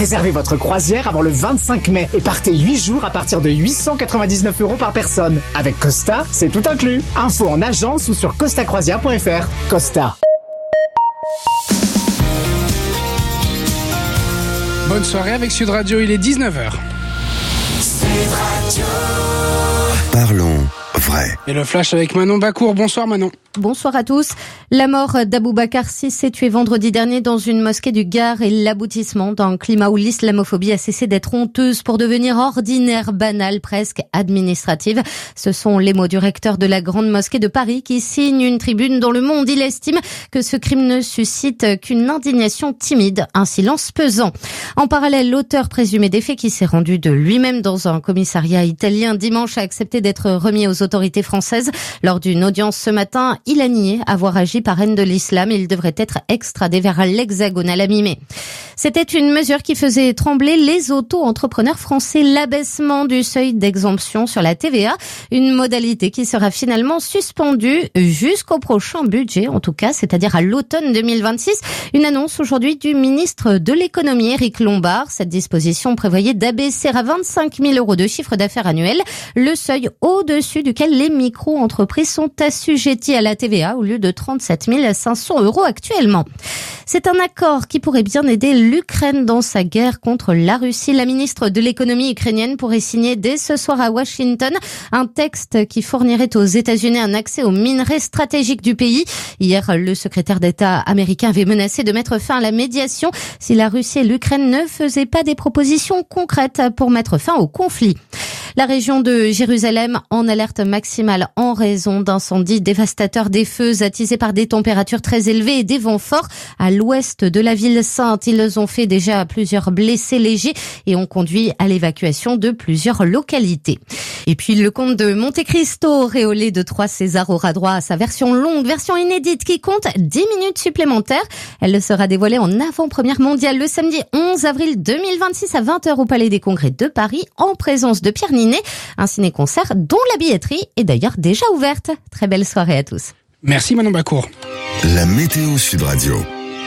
Réservez votre croisière avant le 25 mai et partez 8 jours à partir de 899 € par personne. Avec Costa, c'est tout inclus. Info en agence ou sur costacroisière.fr. Costa. Bonne soirée avec Sud Radio, il est 19h. Sud Radio. Parlons vrai. Et le flash avec Manon Bacour. Bonsoir Manon. Bonsoir à tous. La mort d'Aboubacar VI s'est tué vendredi dernier dans une mosquée du Gard et l'aboutissement d'un climat où l'islamophobie a cessé d'être honteuse pour devenir ordinaire, banale, presque administrative. Ce sont les mots du recteur de la grande mosquée de Paris qui signe une tribune dans Le Monde. Il estime que ce crime ne suscite qu'une indignation timide, un silence pesant. En parallèle, l'auteur présumé des faits qui s'est rendu de lui-même dans un commissariat italien dimanche a accepté d'être remis aux autorités françaises. Lors d'une audience ce matin, il a nié avoir agi par haine de l'islam. Il devrait être extradé vers l'Hexagone à la mi-mai. C'était une mesure qui faisait trembler les auto-entrepreneurs français. L'abaissement du seuil d'exemption sur la TVA, une modalité qui sera finalement suspendue jusqu'au prochain budget, en tout cas, c'est-à-dire à l'automne 2026. Une annonce aujourd'hui du ministre de l'économie, Éric Lombard. Cette disposition prévoyait d'abaisser à 25 000 € de chiffre d'affaires annuel le seuil au-dessus duquel les micro-entreprises sont assujetties à la TVA au lieu de 37 500 € actuellement. C'est un accord qui pourrait bien aider l'Ukraine dans sa guerre contre la Russie. La ministre de l'économie ukrainienne pourrait signer dès ce soir à Washington un texte qui fournirait aux États-Unis un accès aux minerais stratégiques du pays. Hier, le secrétaire d'État américain avait menacé de mettre fin à la médiation si la Russie et l'Ukraine ne faisaient pas des propositions concrètes pour mettre fin au conflit. La région de Jérusalem en alerte maximale en raison d'incendies dévastateurs, des feux attisés par des températures très élevées et des vents forts à l'ouest de la ville sainte. Ils ont fait déjà plusieurs blessés légers et ont conduit à l'évacuation de plusieurs localités. Et puis le comte de Monte Cristo, auréolé de 3 Césars, aura droit à sa version longue, version inédite qui compte 10 minutes supplémentaires. Elle sera dévoilée en avant-première mondiale le samedi 11 avril 2026 à 20h au Palais des Congrès de Paris en présence de Pierre Ninet. Un ciné-concert dont la billetterie est d'ailleurs déjà ouverte. Très belle soirée à tous. Merci Manon Bacour. La météo Sud Radio.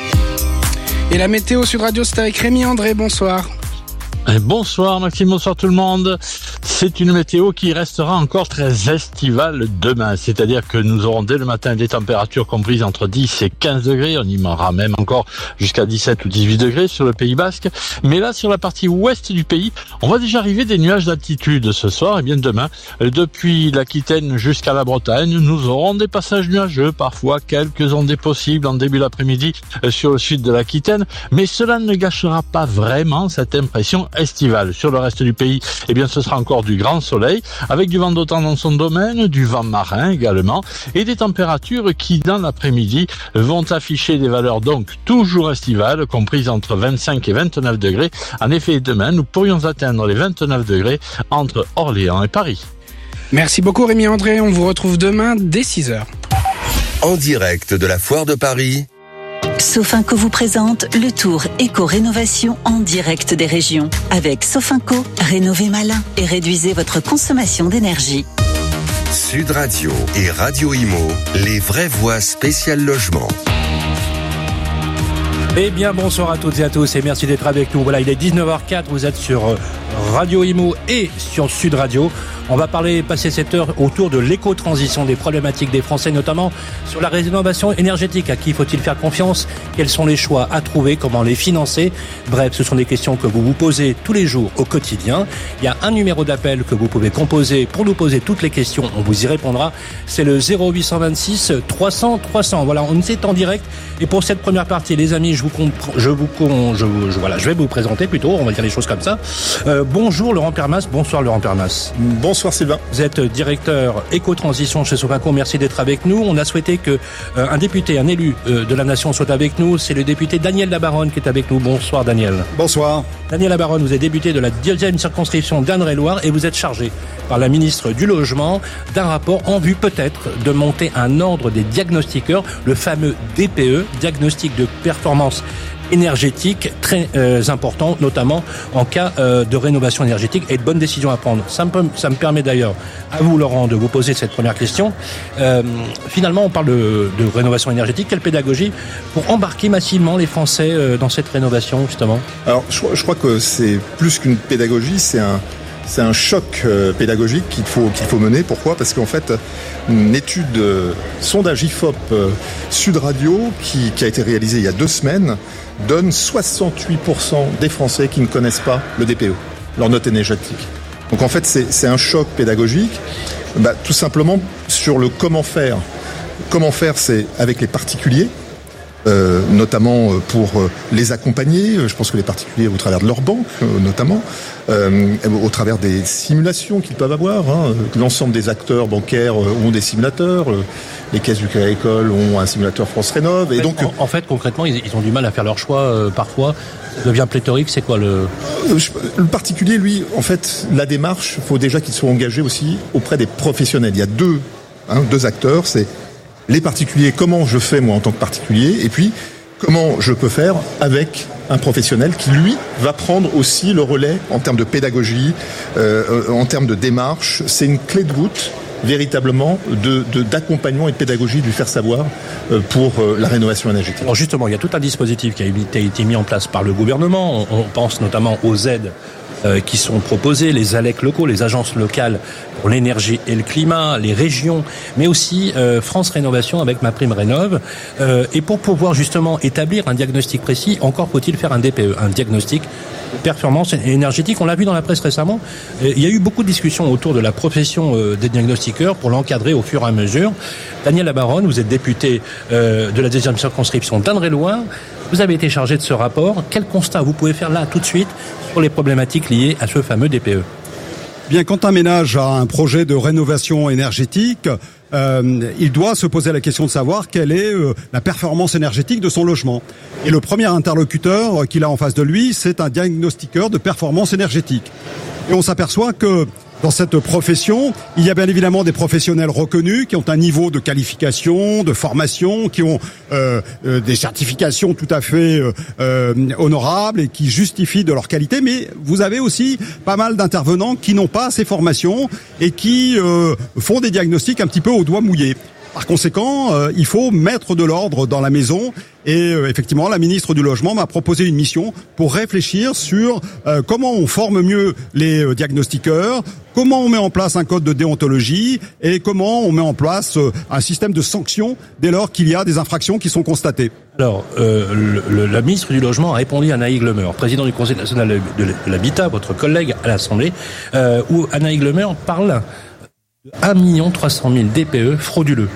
Et la météo Sud Radio, c'est avec Rémi André. Bonsoir. Bonsoir Maxime, bonsoir tout le monde. C'est une météo qui restera encore très estivale demain, c'est-à-dire que nous aurons dès le matin des températures comprises entre 10 et 15 degrés, on y aura même encore jusqu'à 17 ou 18 degrés sur le Pays Basque, mais là sur la partie ouest du pays, on va déjà arriver des nuages d'altitude ce soir et bien demain, depuis l'Aquitaine jusqu'à la Bretagne, nous aurons des passages nuageux, parfois quelques ondées possibles en début d'après-midi sur le sud de l'Aquitaine, mais cela ne gâchera pas vraiment cette impression estivale. Sur le reste du pays, eh bien, ce sera encore du grand soleil, avec du vent d'automne dans son domaine, du vent marin également, et des températures qui, dans l'après-midi, vont afficher des valeurs donc toujours estivales, comprises entre 25 et 29 degrés. En effet, demain, nous pourrions atteindre les 29 degrés entre Orléans et Paris. Merci beaucoup Rémi André, on vous retrouve demain dès 6h. En direct de la Foire de Paris, Sofinco vous présente le tour éco-rénovation en direct des régions. Avec Sofinco, rénovez malin et réduisez votre consommation d'énergie. Sud Radio et Radio Imo, les vraies voix spéciales logement. Eh bien, bonsoir à toutes et à tous et merci d'être avec nous. Voilà, il est 19h04, vous êtes sur Radio Imo et sur Sud Radio. On va passer cette heure autour de l'éco-transition, des problématiques des Français, notamment sur la rénovation énergétique. À qui faut-il faire confiance? Quels sont les choix à trouver? Comment les financer? Bref, ce sont des questions que vous vous posez tous les jours au quotidien. Il y a un numéro d'appel que vous pouvez composer pour nous poser toutes les questions. On vous y répondra. C'est le 0826 300 300. Voilà, on est en direct. Et pour cette première partie, les amis, je vais vous présenter plutôt. On va dire les choses comme ça. Bonjour Laurent Permas. Bonsoir Laurent Permas. Bonsoir Sylvain. Vous êtes directeur éco-transition chez Sofinco. Merci d'être avec nous. On a souhaité que un député, un élu de la nation soit avec nous. C'est le député Daniel Labaronne qui est avec nous. Bonsoir Daniel. Bonsoir. Daniel Labaronne, vous êtes député de la 2e circonscription d'Indre-et-Loire et vous êtes chargé par la ministre du Logement d'un rapport en vue peut-être de monter un ordre des diagnostiqueurs, le fameux DPE, diagnostic de performance énergétique très important, notamment en cas de rénovation énergétique et de bonnes décisions à prendre. Ça me permet d'ailleurs, à vous Laurent, de vous poser cette première question. Finalement, on parle de rénovation énergétique. Quelle pédagogie pour embarquer massivement les Français dans cette rénovation, justement? Alors, je crois que c'est plus qu'une pédagogie, c'est un choc pédagogique qu'il faut mener. Pourquoi ? Parce qu'en fait, une étude sondage IFOP Sud Radio qui a été réalisée il y a 2 semaines donne 68% des Français qui ne connaissent pas le DPE, leur note énergétique. Donc en fait, c'est un choc pédagogique, tout simplement sur le comment faire. Comment faire, c'est avec les particuliers, notamment pour les accompagner. Je pense que les particuliers, au travers de leur banque, notamment, au travers des simulations qu'ils peuvent avoir. L'ensemble des acteurs bancaires ont des simulateurs. Les caisses du Crédit Agricole ont un simulateur France Rénov. Et donc, en fait, concrètement, ils ont du mal à faire leur choix parfois. Ça devient pléthorique. C'est quoi le particulier, lui, en fait, la démarche, il faut déjà qu'il soit engagé aussi auprès des professionnels. Il y a deux acteurs, c'est les particuliers, comment je fais moi en tant que particulier, et puis comment je peux faire avec un professionnel qui, lui, va prendre aussi le relais en termes de pédagogie, en termes de démarche. C'est une clé de voûte véritablement d'accompagnement et de pédagogie du faire savoir pour la rénovation énergétique. Alors justement, il y a tout un dispositif qui a été mis en place par le gouvernement. On pense notamment aux aides qui sont proposées, les ALEC locaux, les agences locales pour l'énergie et le climat, les régions, mais aussi France Rénovation avec MaPrimeRénov. Et pour pouvoir justement établir un diagnostic précis, encore faut-il faire un DPE, un diagnostic de performance énergétique. On l'a vu dans la presse récemment. Il y a eu beaucoup de discussions autour de la profession des diagnostiqueurs pour l'encadrer au fur et à mesure. Daniel Labaronne, vous êtes député de la 2e circonscription d'Indre-et-Loire. Vous avez été chargé de ce rapport. Quel constat vous pouvez faire là tout de suite sur les problématiques liées à ce fameux DPE? Bien, quand un ménage a un projet de rénovation énergétique, il doit se poser la question de savoir quelle est la performance énergétique de son logement. Et le premier interlocuteur qu'il a en face de lui, c'est un diagnostiqueur de performance énergétique. Et on s'aperçoit que dans cette profession, il y a bien évidemment des professionnels reconnus qui ont un niveau de qualification, de formation, qui ont des certifications tout à fait honorables et qui justifient de leur qualité. Mais vous avez aussi pas mal d'intervenants qui n'ont pas ces formations et qui font des diagnostics un petit peu au doigt mouillé. Par conséquent, il faut mettre de l'ordre dans la maison et effectivement, la ministre du Logement m'a proposé une mission pour réfléchir sur comment on forme mieux les diagnostiqueurs, comment on met en place un code de déontologie et comment on met en place un système de sanctions dès lors qu'il y a des infractions qui sont constatées. Alors, la ministre du Logement a répondu à Anaïg Lemer, président du Conseil national de l'Habitat, votre collègue à l'Assemblée, où Anaïg Lemer parle de 1 300 000 DPE frauduleux.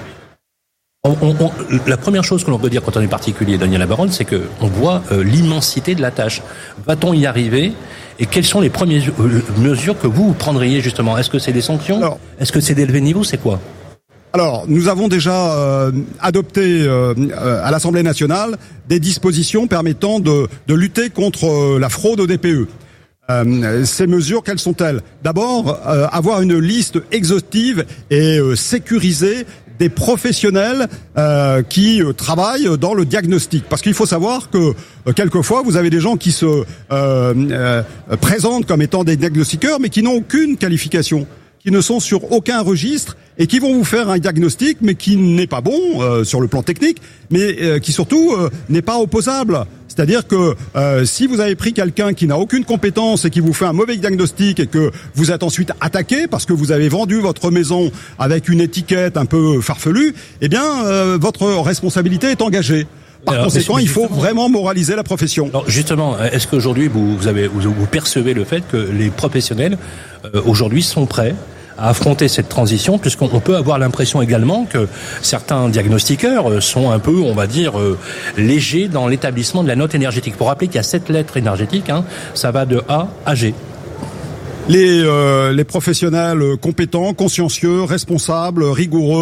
La première chose que l'on peut dire quand on est particulier, Daniel Labaronne, c'est que on voit l'immensité de la tâche. Va-t-on y arriver? Et quelles sont les premières mesures que vous prendriez justement? Est-ce que c'est des sanctions? Est-ce que c'est d'élever le niveau? C'est quoi? Alors, nous avons déjà adopté à l'Assemblée nationale des dispositions permettant de lutter contre la fraude au DPE. Ces mesures, quelles sont-elles? D'abord, avoir une liste exhaustive et sécurisée des professionnels qui travaillent dans le diagnostic. Parce qu'il faut savoir que quelquefois, vous avez des gens qui se présentent comme étant des diagnostiqueurs, mais qui n'ont aucune qualification, qui ne sont sur aucun registre et qui vont vous faire un diagnostic, mais qui n'est pas bon sur le plan technique, mais qui surtout n'est pas opposable. C'est-à-dire que si vous avez pris quelqu'un qui n'a aucune compétence et qui vous fait un mauvais diagnostic et que vous êtes ensuite attaqué parce que vous avez vendu votre maison avec une étiquette un peu farfelue, eh bien votre responsabilité est engagée. Par conséquent, il faut vraiment moraliser la profession. Alors justement, est-ce qu'aujourd'hui vous percevez le fait que les professionnels aujourd'hui sont prêts à affronter cette transition, puisqu'on peut avoir l'impression également que certains diagnostiqueurs sont un peu, on va dire, légers dans l'établissement de la note énergétique. Pour rappeler qu'il y a 7 lettres énergétiques, ça va de A à G. Les professionnels compétents, consciencieux, responsables, rigoureux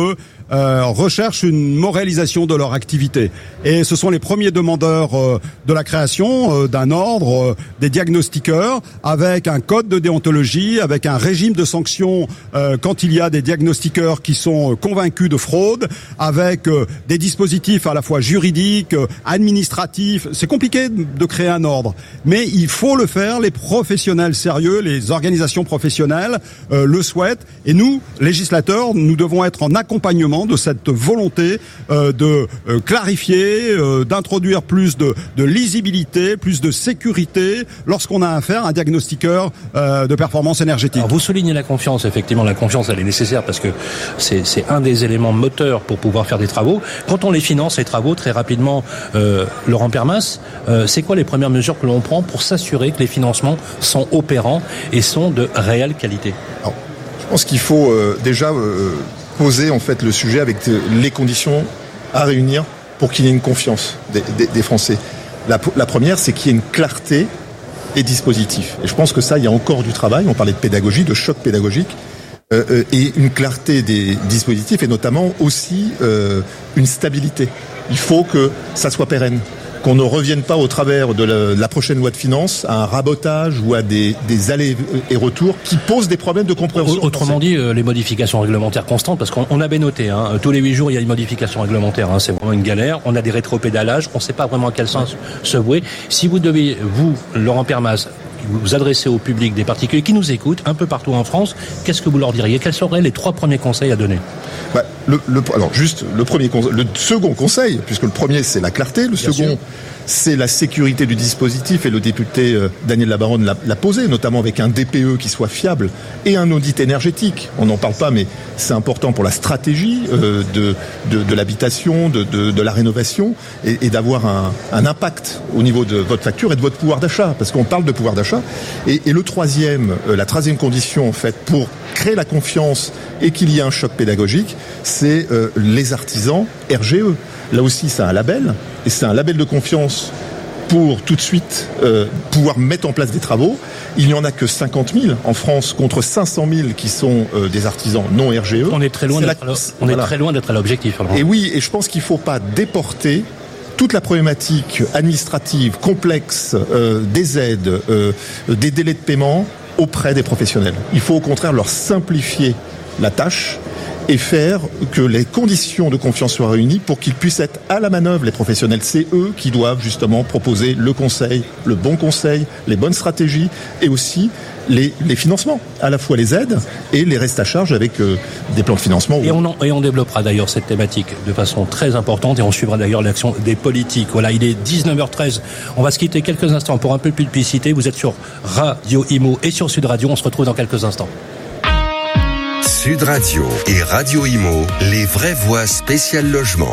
recherchent une moralisation de leur activité. Et ce sont les premiers demandeurs de la création d'un ordre des diagnostiqueurs, avec un code de déontologie, avec un régime de sanctions quand il y a des diagnostiqueurs qui sont convaincus de fraude, avec des dispositifs à la fois juridiques, administratifs. C'est compliqué de créer un ordre, mais il faut le faire. Les professionnels sérieux, les organisations professionnelles le souhaitent, et nous, législateurs, nous devons être en accompagnement de cette volonté de clarifier, d'introduire plus de lisibilité, plus de sécurité lorsqu'on a affaire à un diagnostiqueur de performance énergétique. Alors vous soulignez la confiance. Effectivement, la confiance, elle est nécessaire parce que c'est un des éléments moteurs pour pouvoir faire des travaux. Quand on les finance, les travaux, très rapidement, Laurent Permas, c'est quoi les premières mesures que l'on prend pour s'assurer que les financements sont opérants et sont de réelle qualité? Alors, je pense qu'il faut déjà poser en fait le sujet avec les conditions à réunir pour qu'il y ait une confiance des Français. La première, c'est qu'il y ait une clarté des dispositifs. Et je pense que ça, il y a encore du travail. On parlait de pédagogie, de choc pédagogique, et une clarté des dispositifs, et notamment aussi une stabilité. Il faut que ça soit pérenne, qu'on ne revienne pas au travers de la prochaine loi de finances à un rabotage ou à des allers et retours qui posent des problèmes de compréhension. Autrement dit, les modifications réglementaires constantes, parce qu'on avait noté, tous les 8 jours il y a une modification réglementaire, c'est vraiment une galère. On a des rétropédalages, on ne sait pas vraiment à quel sens se vouer. Si vous devez, vous, Laurent Permas, vous adressez au public des particuliers qui nous écoutent un peu partout en France, qu'est-ce que vous leur diriez? Quels seraient les 3 premiers conseils à donner? Alors juste le second conseil, puisque le premier c'est la clarté, le second c'est la sécurité du dispositif, et le député Daniel Labaronne l'a posé, notamment avec un DPE qui soit fiable et un audit énergétique. On n'en parle pas, mais c'est important pour la stratégie de l'habitation, de la rénovation, et d'avoir un impact au niveau de votre facture et de votre pouvoir d'achat, parce qu'on parle de pouvoir d'achat. Et la troisième condition en fait pour créer la confiance et qu'il y ait un choc pédagogique, c'est les artisans RGE. Là aussi, c'est un label, et c'est un label de confiance pour tout de suite pouvoir mettre en place des travaux. Il n'y en a que 50 000 en France contre 500 000 qui sont des artisans non RGE. On est très loin d'être à l'objectif. Et oui, et je pense qu'il ne faut pas déporter toute la problématique administrative complexe des aides, des délais de paiement auprès des professionnels. Il faut au contraire leur simplifier la tâche et faire que les conditions de confiance soient réunies pour qu'ils puissent être à la manœuvre, les professionnels. C'est eux qui doivent justement proposer le conseil, le bon conseil, les bonnes stratégies, et aussi les financements, à la fois les aides et les restes à charge avec des plans de financement. Et on développera d'ailleurs cette thématique de façon très importante, et on suivra d'ailleurs l'action des politiques. Voilà, il est 19h13. On va se quitter quelques instants pour un peu plus de publicité. Vous êtes sur Radio Imo et sur Sud Radio. On se retrouve dans quelques instants. Sud Radio et Radio Imo, les vraies voix spéciales logement.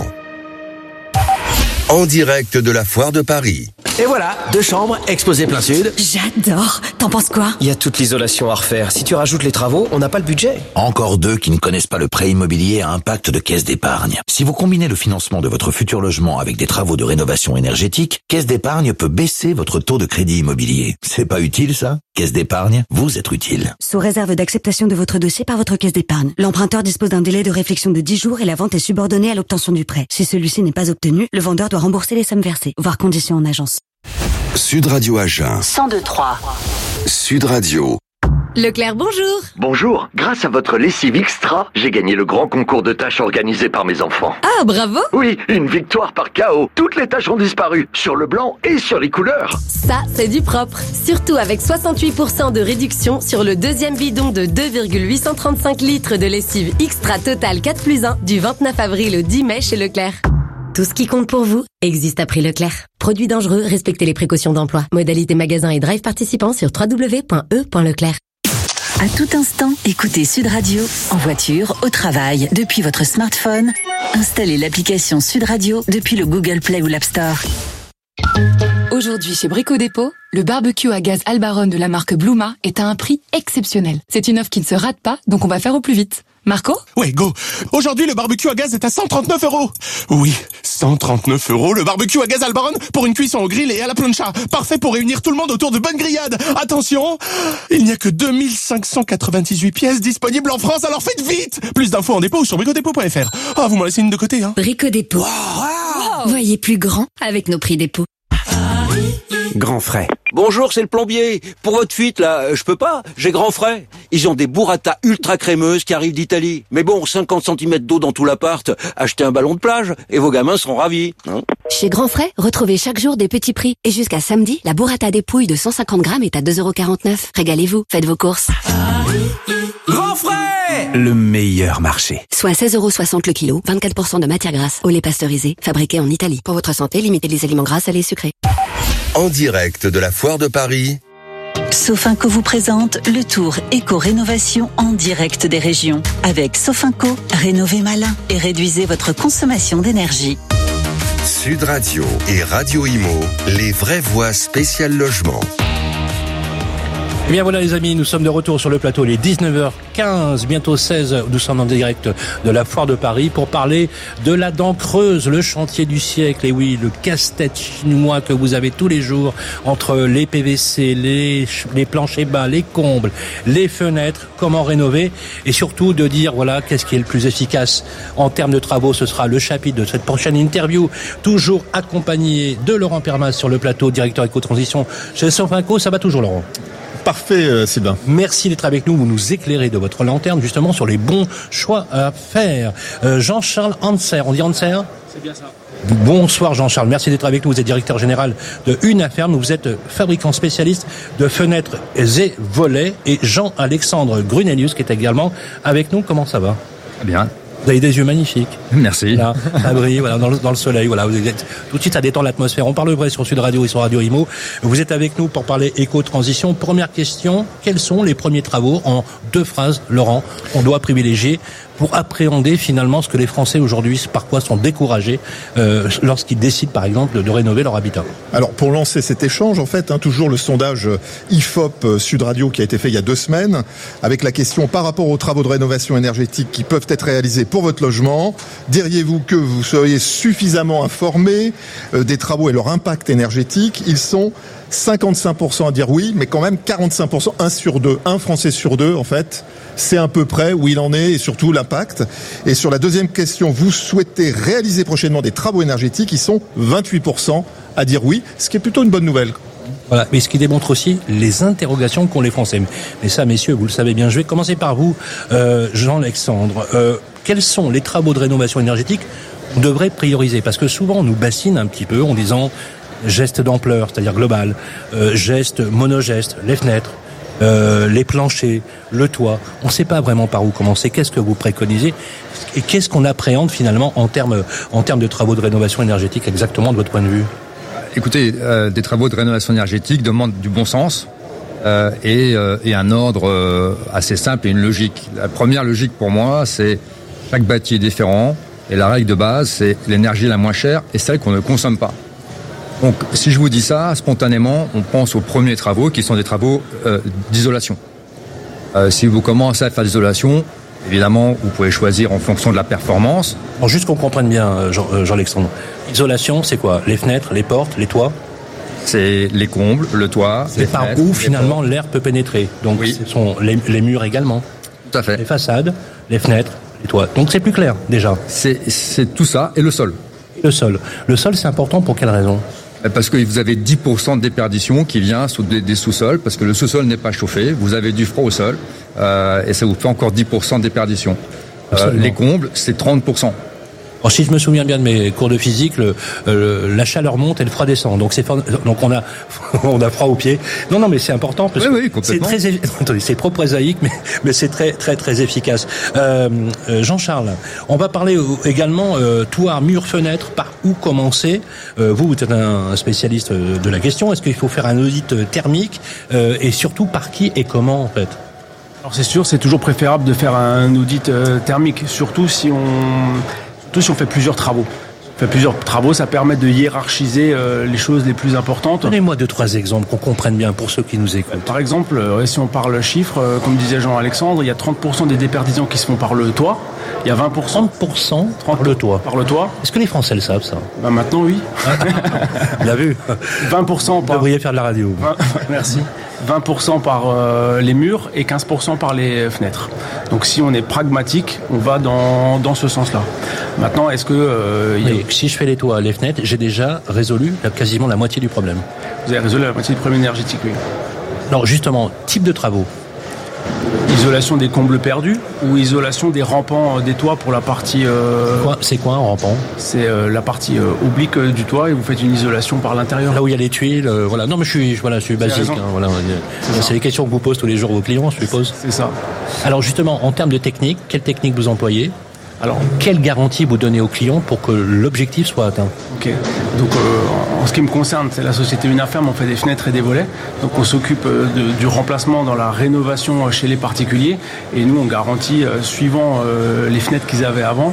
En direct de la Foire de Paris. Et voilà, 2 chambres, exposées plein sud. J'adore. T'en penses quoi? Il y a toute l'isolation à refaire. Si tu rajoutes les travaux, on n'a pas le budget. Encore 2 qui ne connaissent pas le prêt immobilier à impact de Caisse d'épargne. Si vous combinez le financement de votre futur logement avec des travaux de rénovation énergétique, Caisse d'épargne peut baisser votre taux de crédit immobilier. C'est pas utile ça? Caisse d'épargne, vous êtes utile. Sous réserve d'acceptation de votre dossier par votre caisse d'épargne, l'emprunteur dispose d'un délai de réflexion de 10 jours et la vente est subordonnée à l'obtention du prêt. Si celui-ci n'est pas obtenu, le vendeur doit rembourser les sommes versées, voire conditions en agence. Sud Radio Agen. 102.3. Sud Radio. Leclerc, bonjour. Bonjour. Grâce à votre lessive extra, j'ai gagné le grand concours de tâches organisé par mes enfants. Ah, bravo. Oui, une victoire par KO. Toutes les tâches ont disparu, sur le blanc et sur les couleurs. Ça, c'est du propre. Surtout avec 68% de réduction sur le deuxième bidon de 2,835 litres de lessive extra Total 4+1 du 29 avril au 10 mai chez Leclerc. Tout ce qui compte pour vous existe à prix Leclerc. Produits dangereux, respectez les précautions d'emploi. Modalité magasin et drive participants sur www.e.leclerc. À tout instant, écoutez Sud Radio, en voiture, au travail, depuis votre smartphone. Installez l'application Sud Radio depuis le Google Play ou l'App Store. Aujourd'hui chez Brico Dépôt, le barbecue à gaz Albaron de la marque Bluma est à un prix exceptionnel. C'est une offre qui ne se rate pas, donc on va faire au plus vite. Marco ? Ouais, go. Aujourd'hui, le barbecue à gaz est à 139 €. Oui, 139 €, le barbecue à gaz Albaron pour une cuisson au grill et à la plancha. Parfait pour réunir tout le monde autour de bonnes grillades. Attention, il n'y a que 2598 pièces disponibles en France, alors faites vite. Plus d'infos en dépôt ou sur bricodépôt.fr. Ah, vous m'en laissez une de côté, hein. Bricodépôt. Wow. Voyez plus grand avec nos prix dépôt. Grand frais. Bonjour, c'est le plombier. Pour votre fuite, là, je peux pas. J'ai grand frais. Ils ont des burrata ultra crémeuses qui arrivent d'Italie. Mais bon, 50 cm d'eau dans tout l'appart. Achetez un ballon de plage et vos gamins seront ravis. Hein. Chez Grand Frais, retrouvez chaque jour des petits prix. Et jusqu'à samedi, la burrata dépouille de 150 grammes est à 2,49 €. Régalez-vous, faites vos courses. Grand frais! Le meilleur marché. Soit 16,60 € le kilo, 24% de matière grasse, au lait pasteurisé, fabriqué en Italie. Pour votre santé, limitez les aliments gras, salés et sucrés. En direct de la Foire de Paris, Sofinco vous présente le tour éco-rénovation en direct des régions. Avec Sofinco, rénovez malin et réduisez votre consommation d'énergie. Sud Radio et Radio Imo, les vraies voix spéciales logement. Eh bien voilà les amis, nous sommes de retour sur le plateau, il est 19h15, bientôt 16, nous sommes en direct de la Foire de Paris pour parler de la dent creuse, le chantier du siècle, et oui, le casse-tête chinois que vous avez tous les jours entre les PVC, les planchers bas, les combles, les fenêtres, comment rénover, et surtout de dire voilà qu'est-ce qui est le plus efficace en termes de travaux. Ce sera le chapitre de cette prochaine interview, toujours accompagné de Laurent Permas sur le plateau, directeur éco-transition chez Sofinco. Ça va toujours, Laurent? Parfait, Sylvain. Merci d'être avec nous. Vous nous éclairez de votre lanterne justement sur les bons choix à faire. Jean-Charles Anser, on dit Anser ? C'est bien ça. Bonsoir Jean-Charles, merci d'être avec nous. Vous êtes directeur général de Unaferme. Vous êtes fabricant spécialiste de fenêtres et volets. Et Jean-Alexandre Grunelius qui est également avec nous. Comment ça va ? Bien. Vous avez des yeux magnifiques. Merci. Là, ça brille, voilà, dans le soleil, voilà. Vous êtes, tout de suite, ça détend l'atmosphère. On parle vrai sur Sud Radio et sur Radio Imo. Vous êtes avec nous pour parler éco-transition. Première question, quels sont les premiers travaux, en 2 phrases, Laurent, on doit privilégier pour appréhender finalement ce que les Français aujourd'hui, par quoi sont découragés lorsqu'ils décident, par exemple, de rénover leur habitat? Alors, pour lancer cet échange, en fait, toujours le sondage IFOP Sud Radio qui a été fait il y a 2 semaines, avec la question par rapport aux travaux de rénovation énergétique qui peuvent être réalisés pour votre logement, diriez-vous que vous seriez suffisamment informé des travaux et leur impact énergétique? Ils sont 55% à dire oui, mais quand même 45%, 1 sur 2, 1 Français sur 2 en fait, c'est à peu près où il en est et surtout l'impact. Et sur la deuxième question, vous souhaitez réaliser prochainement des travaux énergétiques, ils sont 28% à dire oui, ce qui est plutôt une bonne nouvelle. Voilà, mais ce qui démontre aussi les interrogations qu'ont les Français. Mais ça, messieurs, vous le savez bien. Je vais commencer par vous, Jean-Alexandre. Quels sont les travaux de rénovation énergétique qu'on devrait prioriser? Parce que souvent, on nous bassine un petit peu en disant geste d'ampleur, c'est-à-dire global, geste monogeste, les fenêtres, les planchers, le toit. On ne sait pas vraiment par où commencer. Qu'est-ce que vous préconisez et qu'est-ce qu'on appréhende finalement en termes de travaux de rénovation énergétique exactement de votre point de vue? Écoutez, des travaux de rénovation énergétique demandent du bon sens et un ordre assez simple et une logique. La première logique pour moi, c'est chaque bâti est différent et la règle de base, c'est l'énergie la moins chère et celle qu'on ne consomme pas. Donc, si je vous dis ça, spontanément, on pense aux premiers travaux qui sont des travaux d'isolation. Si vous commencez à faire d'isolation, évidemment, vous pouvez choisir en fonction de la performance. Bon, juste qu'on comprenne bien, Jean-Alexandre. Isolation, c'est quoi? Les fenêtres, les portes, les toits? C'est les combles, le toit. C'est par où finalement l'air peut pénétrer. Donc, oui. Ce sont les murs également. Tout à fait. Les façades, les fenêtres, les toits. Donc, c'est plus clair déjà. C'est tout ça et le sol. Le sol. Le sol, c'est important pour quelle raison? Parce que vous avez 10% de déperdition qui vient des sous-sols, parce que le sous-sol n'est pas chauffé, vous avez du froid au sol, et ça vous fait encore 10% de déperdition. Les combles, c'est 30%. Alors, si je me souviens bien de mes cours de physique, la chaleur monte et le froid descend. Donc on a froid aux pieds. Non, mais c'est important parce que c'est très, c'est trop prosaïque, mais c'est très, très, très efficace. Jean-Charles, on va parler également toit, mur, fenêtre. Par où commencer? Vous êtes un spécialiste de la question. Est-ce qu'il faut faire un audit thermique et surtout par qui et comment en fait? Alors c'est sûr, c'est toujours préférable de faire un audit thermique, surtout si on fait plusieurs travaux. fait plusieurs travaux, ça permet de hiérarchiser les choses les plus importantes. Donnez-moi 2-3 exemples qu'on comprenne bien pour ceux qui nous écoutent. Par exemple, si on parle chiffres, comme disait Jean-Alexandre, il y a 30% des déperditions qui se font par le toit. Il y a 20% par le toit. Par le toit. Est-ce que les Français le savent, ça? Maintenant, oui. Bien vu. 20% Vous devriez faire de la radio. Merci. 20% par les murs et 15% par les fenêtres. Donc si on est pragmatique, on va dans ce sens-là. Maintenant, est-ce que... Si je fais les toits, les fenêtres, j'ai déjà résolu quasiment la moitié du problème. Vous avez résolu la moitié du problème énergétique, oui. Alors justement, type de travaux. Isolation des combles perdus ou isolation des rampants des toits pour la partie... C'est quoi un rampant? C'est la partie oblique du toit et vous faites une isolation par l'intérieur. Là où il y a les tuiles, voilà. Non mais je suis basique. Voilà. C'est les questions que vous posez tous les jours vos clients, je suppose. C'est ça. Alors justement, en termes de technique, quelle technique vous employez? Alors, quelle garantie vous donnez aux clients pour que l'objectif soit atteint? Ok. Donc, en ce qui me concerne, c'est la société Unaferme, on fait des fenêtres et des volets. Donc, on s'occupe du remplacement dans la rénovation chez les particuliers. Et nous, on garantit, suivant les fenêtres qu'ils avaient avant,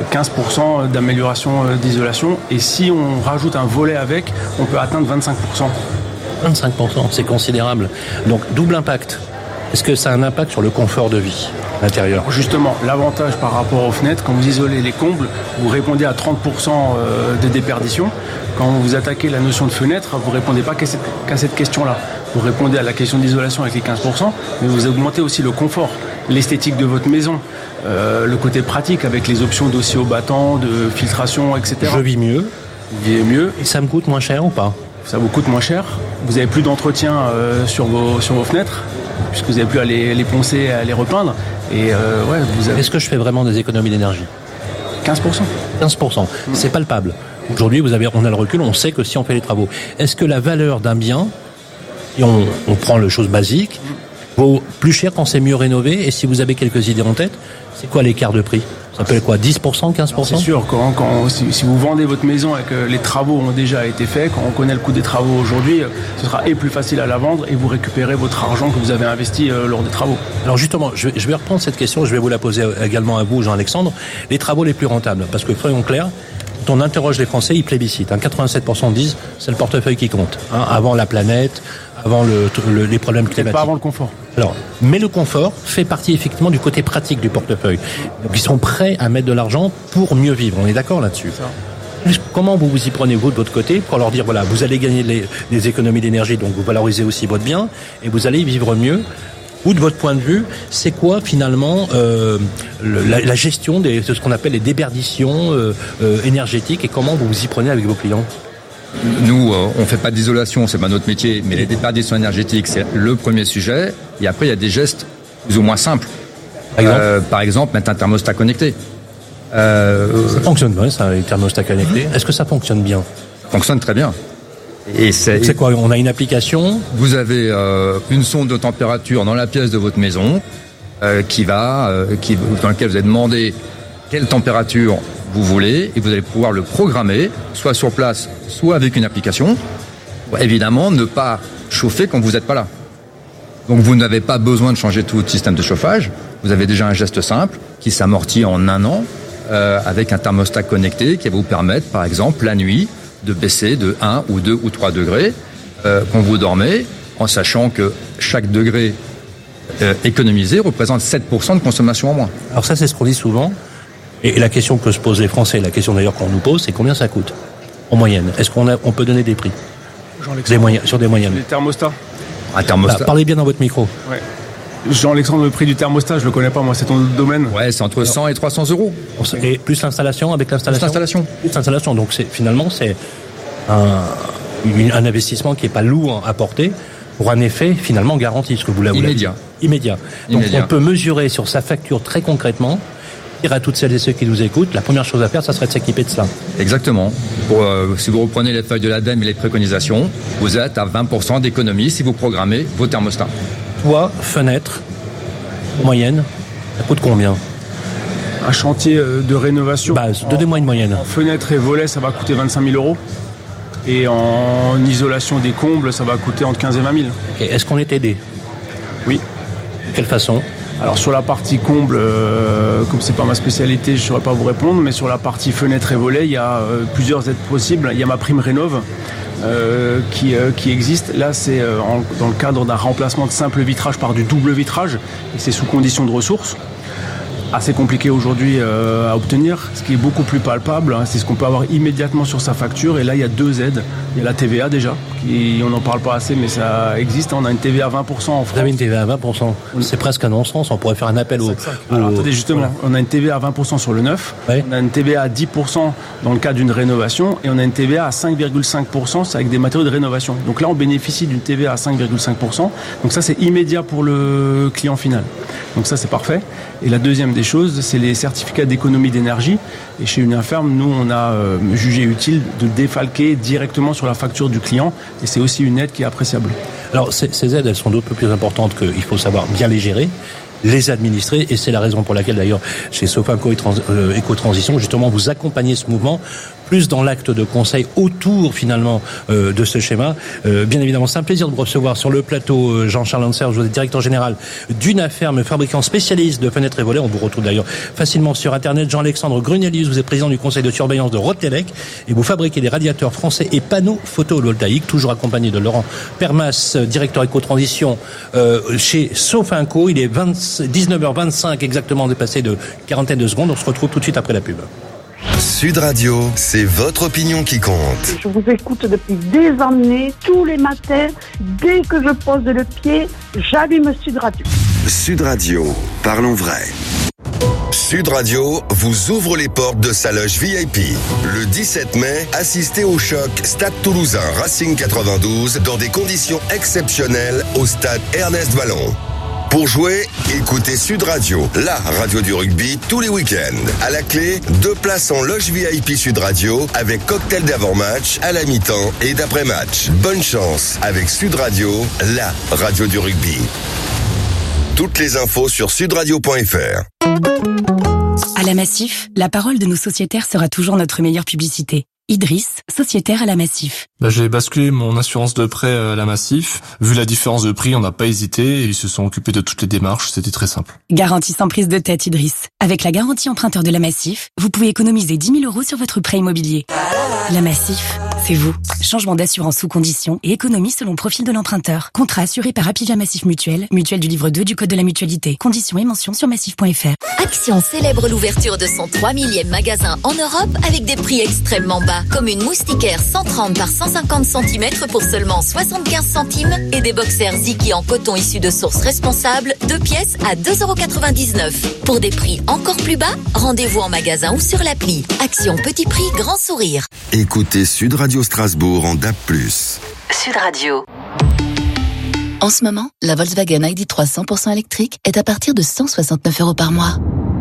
15% d'amélioration d'isolation. Et si on rajoute un volet avec, on peut atteindre 25%. 25%, c'est considérable. Donc, double impact. Est-ce que ça a un impact sur le confort de vie à l'intérieur? Justement, l'avantage par rapport aux fenêtres, quand vous isolez les combles, vous répondez à 30% de déperdition. Quand vous attaquez la notion de fenêtre, vous ne répondez pas qu'à cette question-là. Vous répondez à la question d'isolation avec les 15%, mais vous augmentez aussi le confort, l'esthétique de votre maison, le côté pratique avec les options dossier au battant, de filtration, etc. Je vis mieux. Vous vivez mieux. Et ça me coûte moins cher ou pas? Ça vous coûte moins cher. Vous n'avez plus d'entretien sur vos fenêtres, puisque vous n'avez plus à les poncer, à les repeindre. Et vous avez... Est-ce que je fais vraiment des économies d'énergie? 15%. 15%. C'est palpable. Aujourd'hui, on a le recul, on sait que si on fait les travaux. Est-ce que la valeur d'un bien, et on prend les choses basiques, vaut plus cher quand c'est mieux rénové? Et si vous avez quelques idées en tête, c'est quoi l'écart de prix? Ça s'appelle quoi, 10%, 15%? C'est sûr, si vous vendez votre maison et que les travaux ont déjà été faits, quand on connaît le coût des travaux aujourd'hui, ce sera plus facile à la vendre et vous récupérez votre argent que vous avez investi lors des travaux. Alors justement, je vais reprendre cette question, je vais vous la poser également à vous, Jean-Alexandre. Les travaux les plus rentables, parce que soyons clairs, quand on interroge les Français, ils plébiscitent. 87% disent c'est le portefeuille qui compte. Avant la planète, avant les problèmes climatiques. Pas avant le confort. Alors, mais le confort fait partie effectivement du côté pratique du portefeuille. Donc ils sont prêts à mettre de l'argent pour mieux vivre. On est d'accord là-dessus? Comment vous y prenez vous de votre côté pour leur dire voilà, vous allez gagner des économies d'énergie, donc vous valorisez aussi votre bien et vous allez vivre mieux? Ou de votre point de vue, c'est quoi finalement la gestion de ce qu'on appelle les déperditions énergétiques et comment vous vous y prenez avec vos clients? Nous, on fait pas d'isolation, c'est pas notre métier, mais les déperditions énergétiques, c'est le premier sujet. Et après, il y a des gestes plus ou moins simples. Par exemple, mettre un thermostat connecté. Ça fonctionne bien, ça, les thermostats connectés. Est-ce que ça fonctionne bien? Ça fonctionne très bien. Et c'est quoi? On a une application? Vous avez une sonde de température dans la pièce de votre maison dans laquelle vous allez demander quelle température vous voulez et vous allez pouvoir le programmer, soit sur place, soit avec une application. Évidemment, ne pas chauffer quand vous n'êtes pas là. Donc vous n'avez pas besoin de changer tout votre système de chauffage. Vous avez déjà un geste simple qui s'amortit en 1 an avec un thermostat connecté qui va vous permettre, par exemple, la nuit, de baisser de 1 ou 2 ou 3 degrés quand vous dormez, en sachant que chaque degré économisé représente 7% de consommation en moins. Alors ça, c'est ce qu'on dit souvent. Et la question que se posent les Français, la question d'ailleurs qu'on nous pose, c'est combien ça coûte en moyenne? Est-ce qu'on peut donner des prix sur des moyennes? Les thermostats. Un thermostat. Parlez bien dans votre micro. Ouais. Jean-Alexandre, le prix du thermostat, je le connais pas, moi, c'est ton domaine. Ouais, c'est entre 100 et 300 euros. Et plus l'installation, avec l'installation? Plus l'installation. Donc finalement, c'est un investissement qui n'est pas lourd à porter pour un effet finalement garanti, ce que vous l'avez dit. Immédiat. Donc on peut mesurer sur sa facture très concrètement. À toutes celles et ceux qui nous écoutent, la première chose à faire, ça serait de s'équiper de ça. Exactement. Si vous reprenez les feuilles de l'ADEME et les préconisations, vous êtes à 20% d'économie si vous programmez vos thermostats. Toit, fenêtre, moyenne, ça coûte combien? Un chantier de rénovation. Donnez-moi une moyenne. En fenêtre et volets, ça va coûter 25 000 euros. Et en isolation des combles, ça va coûter entre 15 et 20 000. Okay. Est-ce qu'on est aidé? Oui. De quelle façon? Alors sur la partie comble, comme c'est pas ma spécialité, je saurais pas vous répondre, mais sur la partie fenêtre et volets, il y a plusieurs aides possibles. Il y a ma prime rénov qui existe. Là, c'est dans le cadre d'un remplacement de simple vitrage par du double vitrage, et c'est sous condition de ressources. Assez compliqué aujourd'hui à obtenir. Ce qui est beaucoup plus palpable, c'est ce qu'on peut avoir immédiatement sur sa facture. Et là, il y a 2 aides. Il y a la TVA déjà, on n'en parle pas assez, mais ça existe. On a une TVA à 20% en France. Vous avez une TVA à 20%. C'est presque un non-sens. On pourrait faire un appel au... Alors attendez, justement, voilà. On a une TVA à 20% sur le neuf. Ouais. On a une TVA à 10% dans le cas d'une rénovation. Et on a une TVA à 5,5%, c'est avec des matériaux de rénovation. Donc là, on bénéficie d'une TVA à 5,5%. Donc ça, c'est immédiat pour le client final. Donc ça, c'est parfait. Et la deuxième des choses, c'est les certificats d'économie d'énergie. Et chez Uniferm, nous, on a jugé utile de défalquer directement sur la facture du client. Et c'est aussi une aide qui est appréciable. Alors, ces aides, elles sont d'autant plus importantes qu'il faut savoir bien les gérer, les administrer, et c'est la raison pour laquelle, d'ailleurs, chez Sofinco Éco-Transition, justement, vous accompagnez ce mouvement plus dans l'acte de conseil autour, finalement, de ce schéma. Bien évidemment, c'est un plaisir de vous recevoir sur le plateau, Jean-Charles Anser, vous êtes directeur général d'Uniferm, fabricant spécialiste de fenêtres et volets. On vous retrouve d'ailleurs facilement sur Internet. Jean-Alexandre Grunelius, vous êtes président du conseil de surveillance de Rotelec, et vous fabriquez des radiateurs français et panneaux photovoltaïques, toujours accompagné de Laurent Permas, directeur éco-transition chez Sofinco. Il est 19h25 exactement, dépassé de quarantaine de secondes. On se retrouve tout de suite après la pub. Sud Radio, c'est votre opinion qui compte. Je vous écoute depuis des années, tous les matins, dès que je pose le pied, j'allume Sud Radio. Sud Radio, parlons vrai. Sud Radio vous ouvre les portes de sa loge VIP. Le 17 mai, assistez au choc Stade Toulousain Racing 92 dans des conditions exceptionnelles au stade Ernest Vallon. Pour jouer, écoutez Sud Radio, la radio du rugby, tous les week-ends. À la clé, 2 places en loge VIP Sud Radio avec cocktail d'avant-match, à la mi-temps et d'après-match. Bonne chance avec Sud Radio, la radio du rugby. Toutes les infos sur sudradio.fr. À la Massif, la parole de nos sociétaires sera toujours notre meilleure publicité. Idriss, sociétaire à la Massif. J'ai basculé mon assurance de prêt à la Massif. Vu la différence de prix, on n'a pas hésité et ils se sont occupés de toutes les démarches. C'était très simple. Garantie sans prise de tête, Idriss. Avec la garantie emprunteur de la Massif, vous pouvez économiser 10 000 € sur votre prêt immobilier. La Massif, c'est vous. Changement d'assurance sous condition et économie selon profil de l'emprunteur. Contrat assuré par Apivia Massif Mutuel, mutuelle du livre 2 du Code de la mutualité. Conditions et mentions sur massif.fr. Action célèbre l'ouverture de son 3000e magasin en Europe avec des prix extrêmement bas. Comme une moustiquaire 130 par 150 cm pour seulement 75 centimes et des boxers Ziki en coton issus de sources responsables, 2 pièces à 2,99 €. Pour des prix encore plus bas, rendez-vous en magasin ou sur l'appli. Action petit prix, grand sourire. Écoutez Sud Radio Strasbourg en DAB+. Sud Radio. En ce moment, la Volkswagen ID.3 100% électrique est à partir de 169 € par mois.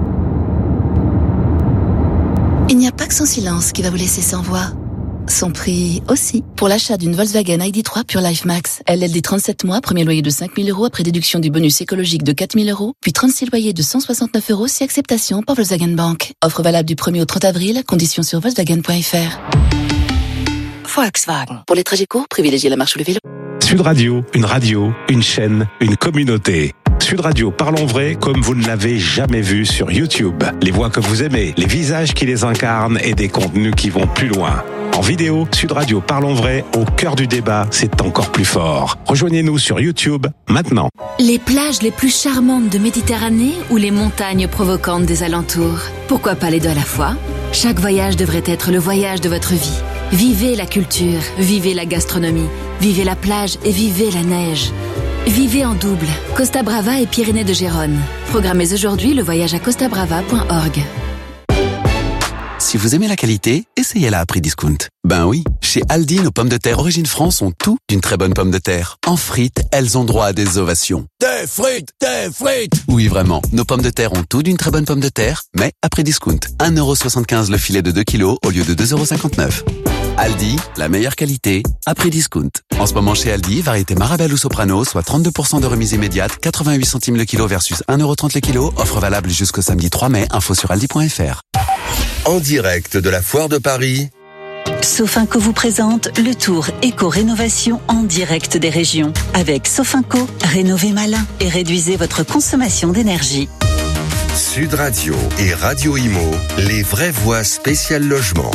Il n'y a pas que son silence qui va vous laisser sans voix. Son prix aussi. Pour l'achat d'une Volkswagen ID.3 Pure Life Max, LLD 37 mois, premier loyer de 5 000 € après déduction du bonus écologique de 4 000 €, puis 36 loyers de 169 € si acceptation par Volkswagen Bank. Offre valable du 1er au 30 avril, conditions sur Volkswagen.fr. Volkswagen. Pour les trajets courts, privilégiez la marche ou le vélo. Sud Radio, une chaîne, une communauté. Sud Radio, parlons vrai comme vous ne l'avez jamais vu sur YouTube. Les voix que vous aimez, les visages qui les incarnent et des contenus qui vont plus loin. En vidéo, Sud Radio, parlons vrai, au cœur du débat, c'est encore plus fort. Rejoignez-nous sur YouTube, maintenant. Les plages les plus charmantes de Méditerranée ou les montagnes provocantes des alentours. Pourquoi pas les deux à la fois ? Chaque voyage devrait être le voyage de votre vie. Vivez la culture, vivez la gastronomie, vivez la plage et vivez la neige. Vivez en double. Costa Brava et Pyrénées de Gérone. Programmez aujourd'hui le voyage à costabrava.org. Si vous aimez la qualité, essayez-la à prix discount. Ben oui, chez Aldi, nos pommes de terre Origine France ont tout d'une très bonne pomme de terre. En frites, elles ont droit à des ovations. Des frites, des frites! Oui, vraiment, nos pommes de terre ont tout d'une très bonne pomme de terre, mais à prix discount. 1,75 € le filet de 2 kg au lieu de 2,59 €. Aldi, la meilleure qualité, à prix discount. En ce moment chez Aldi, variété Marabelle ou Soprano, soit 32% de remise immédiate, 88 centimes le kilo versus 1,30 € le kilo, offre valable jusqu'au samedi 3 mai, info sur aldi.fr. En direct de la Foire de Paris, Sofinco vous présente le tour éco-rénovation en direct des régions. Avec Sofinco, rénovez malin et réduisez votre consommation d'énergie. Sud Radio et Radio Imo, les vraies voix spéciales logement.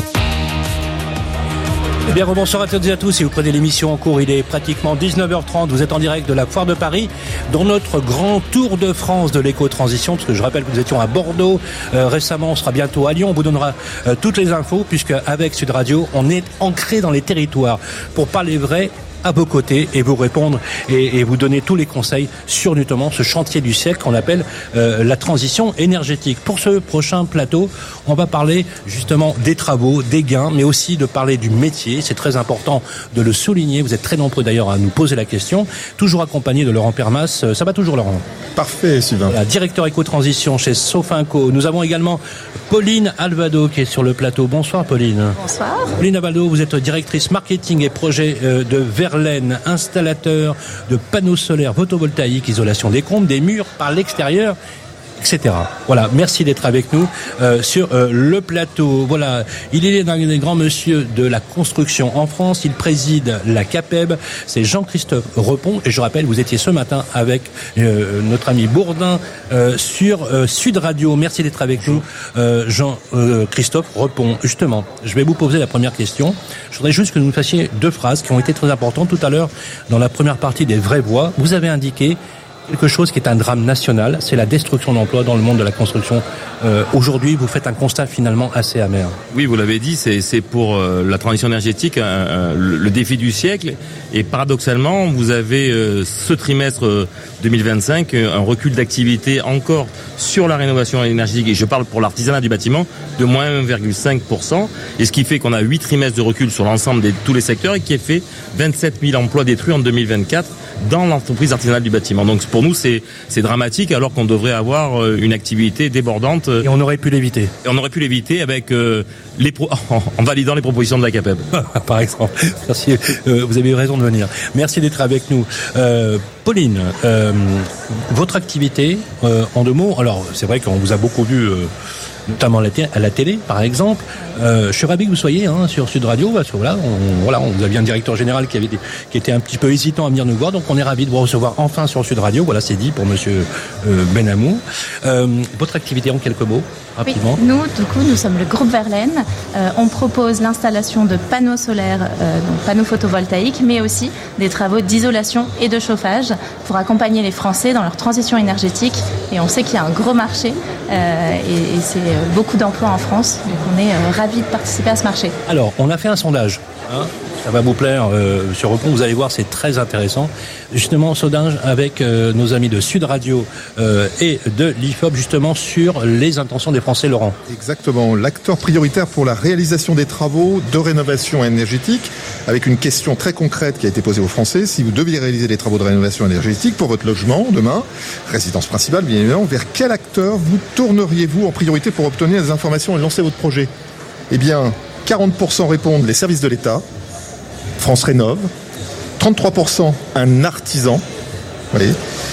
Eh bien, bonsoir à toutes et à tous. Si vous prenez l'émission en cours, il est pratiquement 19h30. Vous êtes en direct de la Foire de Paris dans notre grand tour de France de l'éco-transition. Parce que je rappelle que nous étions à Bordeaux récemment. On sera bientôt à Lyon. On vous donnera toutes les infos puisque avec Sud Radio, on est ancré dans les territoires pour parler vrai à vos côtés et vous répondre et vous donner tous les conseils sur notamment ce chantier du siècle qu'on appelle la transition énergétique. Pour ce prochain plateau, on va parler justement des travaux, des gains, mais aussi de parler du métier. C'est très important de le souligner. Vous êtes très nombreux d'ailleurs à nous poser la question. Toujours accompagné de Laurent Permas. Ça va toujours, Laurent? Parfait, Sylvain. Directeur éco-transition chez Sofinco. Nous avons également Pauline Alvado qui est sur le plateau. Bonsoir, Pauline. Bonsoir. Pauline Alvado, vous êtes directrice marketing et projet de Verlaine, installateur de panneaux solaires photovoltaïques, isolation des combles, des murs par l'extérieur, etc. Voilà, merci d'être avec nous sur le plateau. Voilà, il est l'un des grands monsieur de la construction en France. Il préside la CAPEB. C'est Jean-Christophe Repon. Et je rappelle, vous étiez ce matin avec notre ami Bourdin sur Sud Radio. Merci d'être avec nous, Jean-Christophe Repon. Justement, je vais vous poser la première question. Je voudrais juste que vous nous fassiez deux phrases qui ont été très importantes tout à l'heure dans la première partie des vraies voix. Vous avez indiqué quelque chose qui est un drame national, c'est la destruction d'emplois dans le monde de la construction. Aujourd'hui, vous faites un constat finalement assez amer. Oui, vous l'avez dit, c'est pour la transition énergétique le défi du siècle. Et paradoxalement, vous avez ce trimestre 2025 un recul d'activité encore sur la rénovation énergétique. Et je parle pour l'artisanat du bâtiment de moins 1,5%. Et ce qui fait qu'on a 8 trimestres de recul sur l'ensemble de tous les secteurs et qui a fait 27 000 emplois détruits en 2024 dans l'entreprise artisanale du bâtiment. Donc pour nous, c'est dramatique alors qu'on devrait avoir une activité débordante. Et on aurait pu l'éviter. Et on aurait pu l'éviter avec en validant les propositions de la CAPEB. Par exemple. Merci. Vous avez eu raison de venir. Merci d'être avec nous. Pauline, votre activité, en deux mots, alors c'est vrai qu'on vous a beaucoup vu notamment à la télé, par exemple. Je suis ravi que vous soyez sur Sud Radio, parce que on vous avait un directeur général qui était un petit peu hésitant à venir nous voir, donc on est ravi de vous recevoir enfin sur Sud Radio. Voilà, c'est dit pour Monsieur Benamou. Votre activité en quelques mots, rapidement. Oui, nous sommes le groupe Verlaine. On propose l'installation de panneaux solaires, donc panneaux photovoltaïques, mais aussi des travaux d'isolation et de chauffage pour accompagner les Français dans leur transition énergétique. Et on sait qu'il y a un gros marché et c'est beaucoup d'emplois en France. Donc on est ravis de participer à ce marché. Alors, on a fait un sondage. Ça va vous plaire, sur Repon, vous allez voir, c'est très intéressant. Justement, sondage avec nos amis de Sud Radio et de l'IFOP, justement, sur les intentions des Français, Laurent. Exactement. L'acteur prioritaire pour la réalisation des travaux de rénovation énergétique, avec une question très concrète qui a été posée aux Français. Si vous deviez réaliser des travaux de rénovation énergétique pour votre logement, demain, résidence principale, bien évidemment, vers quel acteur vous tourneriez-vous en priorité pour obtenir des informations et lancer votre projet? Eh bien, 40% répondent les services de l'État, France Rénov', 33% un artisan, voyez,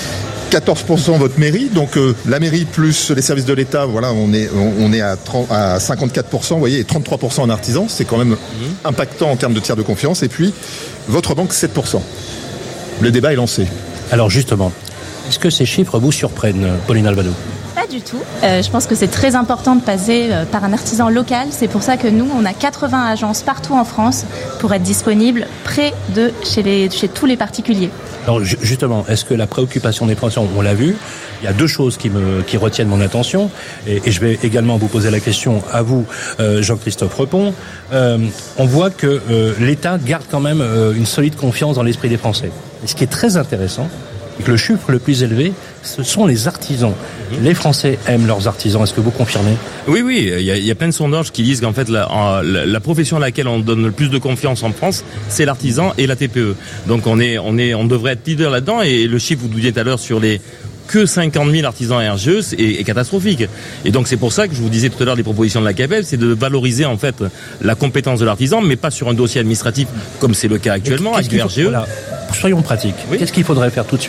14% votre mairie, donc la mairie plus les services de l'État, voilà, on est à 54%, vous voyez, et 33% un artisan, c'est quand même impactant en termes de tiers de confiance, et puis votre banque 7%. Le débat est lancé. Alors justement, est-ce que ces chiffres vous surprennent, Pauline Alvado? Pas du tout. Je pense que c'est très important de passer par un artisan local. C'est pour ça que nous, on a 80 agences partout en France pour être disponibles près de chez tous les particuliers. Alors justement, est-ce que la préoccupation des Français, on l'a vu, il y a deux choses qui retiennent mon attention, et je vais également vous poser la question à vous, Jean-Christophe Repon. On voit que l'État garde quand même une solide confiance dans l'esprit des Français. Et ce qui est très intéressant, c'est que le chiffre le plus élevé, ce sont les artisans. Les Français aiment leurs artisans. Est-ce que vous confirmez? Oui, il y a plein de sondages qui disent qu'en fait la profession à laquelle on donne le plus de confiance en France, c'est l'artisan et la TPE. Donc on devrait être leader là-dedans, et le chiffre, vous disiez tout à l'heure sur les que 50 000 artisans RGE est catastrophique. Et donc c'est pour ça que je vous disais tout à l'heure, les propositions de la CAPEB, c'est de valoriser en fait la compétence de l'artisan, mais pas sur un dossier administratif comme c'est le cas actuellement avec le RGE. Voilà. Soyons pratiques. Oui. Qu'est-ce qu'il faudrait faire tout de suite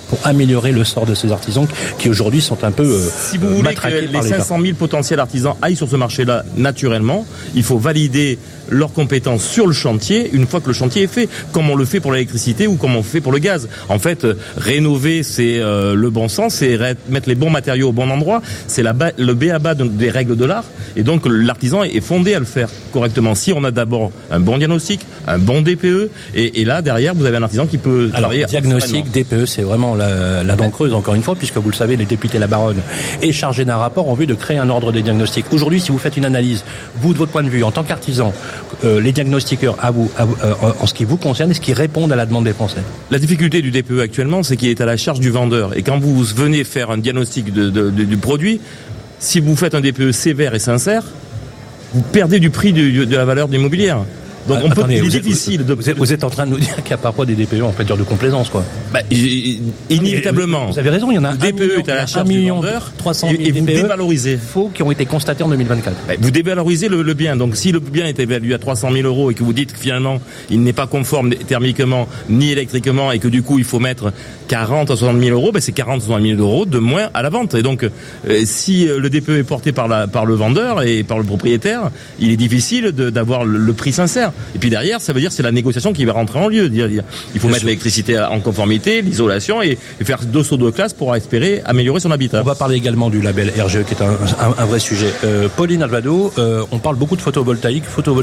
pour améliorer le sort de ces artisans qui aujourd'hui sont un peu si vous voulez que les 500 000 potentiels artisans aillent sur ce marché-là naturellement, il faut valider leurs compétences sur le chantier une fois que le chantier est fait, comme on le fait pour l'électricité ou comme on le fait pour le gaz. En fait, rénover, c'est le bon sens, c'est mettre les bons matériaux au bon endroit, c'est le b.a.-ba des règles de l'art, et donc l'artisan est fondé à le faire correctement. Si on a d'abord un bon diagnostic, un bon DPE, et là, derrière, vous avez un artisan qui peut travailler. Alors, diagnostic, DPE, c'est vraiment la dent creuse, encore une fois, puisque vous le savez, les députés La Baronne est chargé d'un rapport en vue de créer un ordre des diagnostics. Aujourd'hui, si vous faites une analyse, vous, de votre point de vue, en tant qu'artisan, les diagnostiqueurs, en ce qui vous concerne, est-ce qu'ils répondent à la demande des Français? La difficulté du DPE actuellement, c'est qu'il est à la charge du vendeur. Et quand vous venez faire un diagnostic du produit, si vous faites un DPE sévère et sincère, vous perdez du prix de la valeur de l'immobilière. Donc il est difficile vous êtes en train de nous dire qu'il n'y a parfois des DPE en fait de complaisance, quoi. Inévitablement. Vous avez raison, il y en a le DPE est à la charge du vendeur 300 000 et vous dévalorisez. Faux qui ont été constatés en 2024. Vous dévalorisez le bien. Donc si le bien est évalué à 300 000 euros et que vous dites que finalement il n'est pas conforme thermiquement ni électriquement et que du coup il faut mettre 40 à 60 000 euros, c'est 40 à 60 000 euros de moins à la vente. Et donc si le DPE est porté par le vendeur et par le propriétaire, il est difficile d'avoir le prix sincère. Et puis derrière, ça veut dire que c'est la négociation qui va rentrer en lieu. Il faut mettre l'électricité en conformité, l'isolation et faire 2 sauts de classe pour espérer améliorer son habitat. On va parler également du label RGE qui est un vrai sujet. Pauline Alvado, on parle beaucoup de photovoltaïque,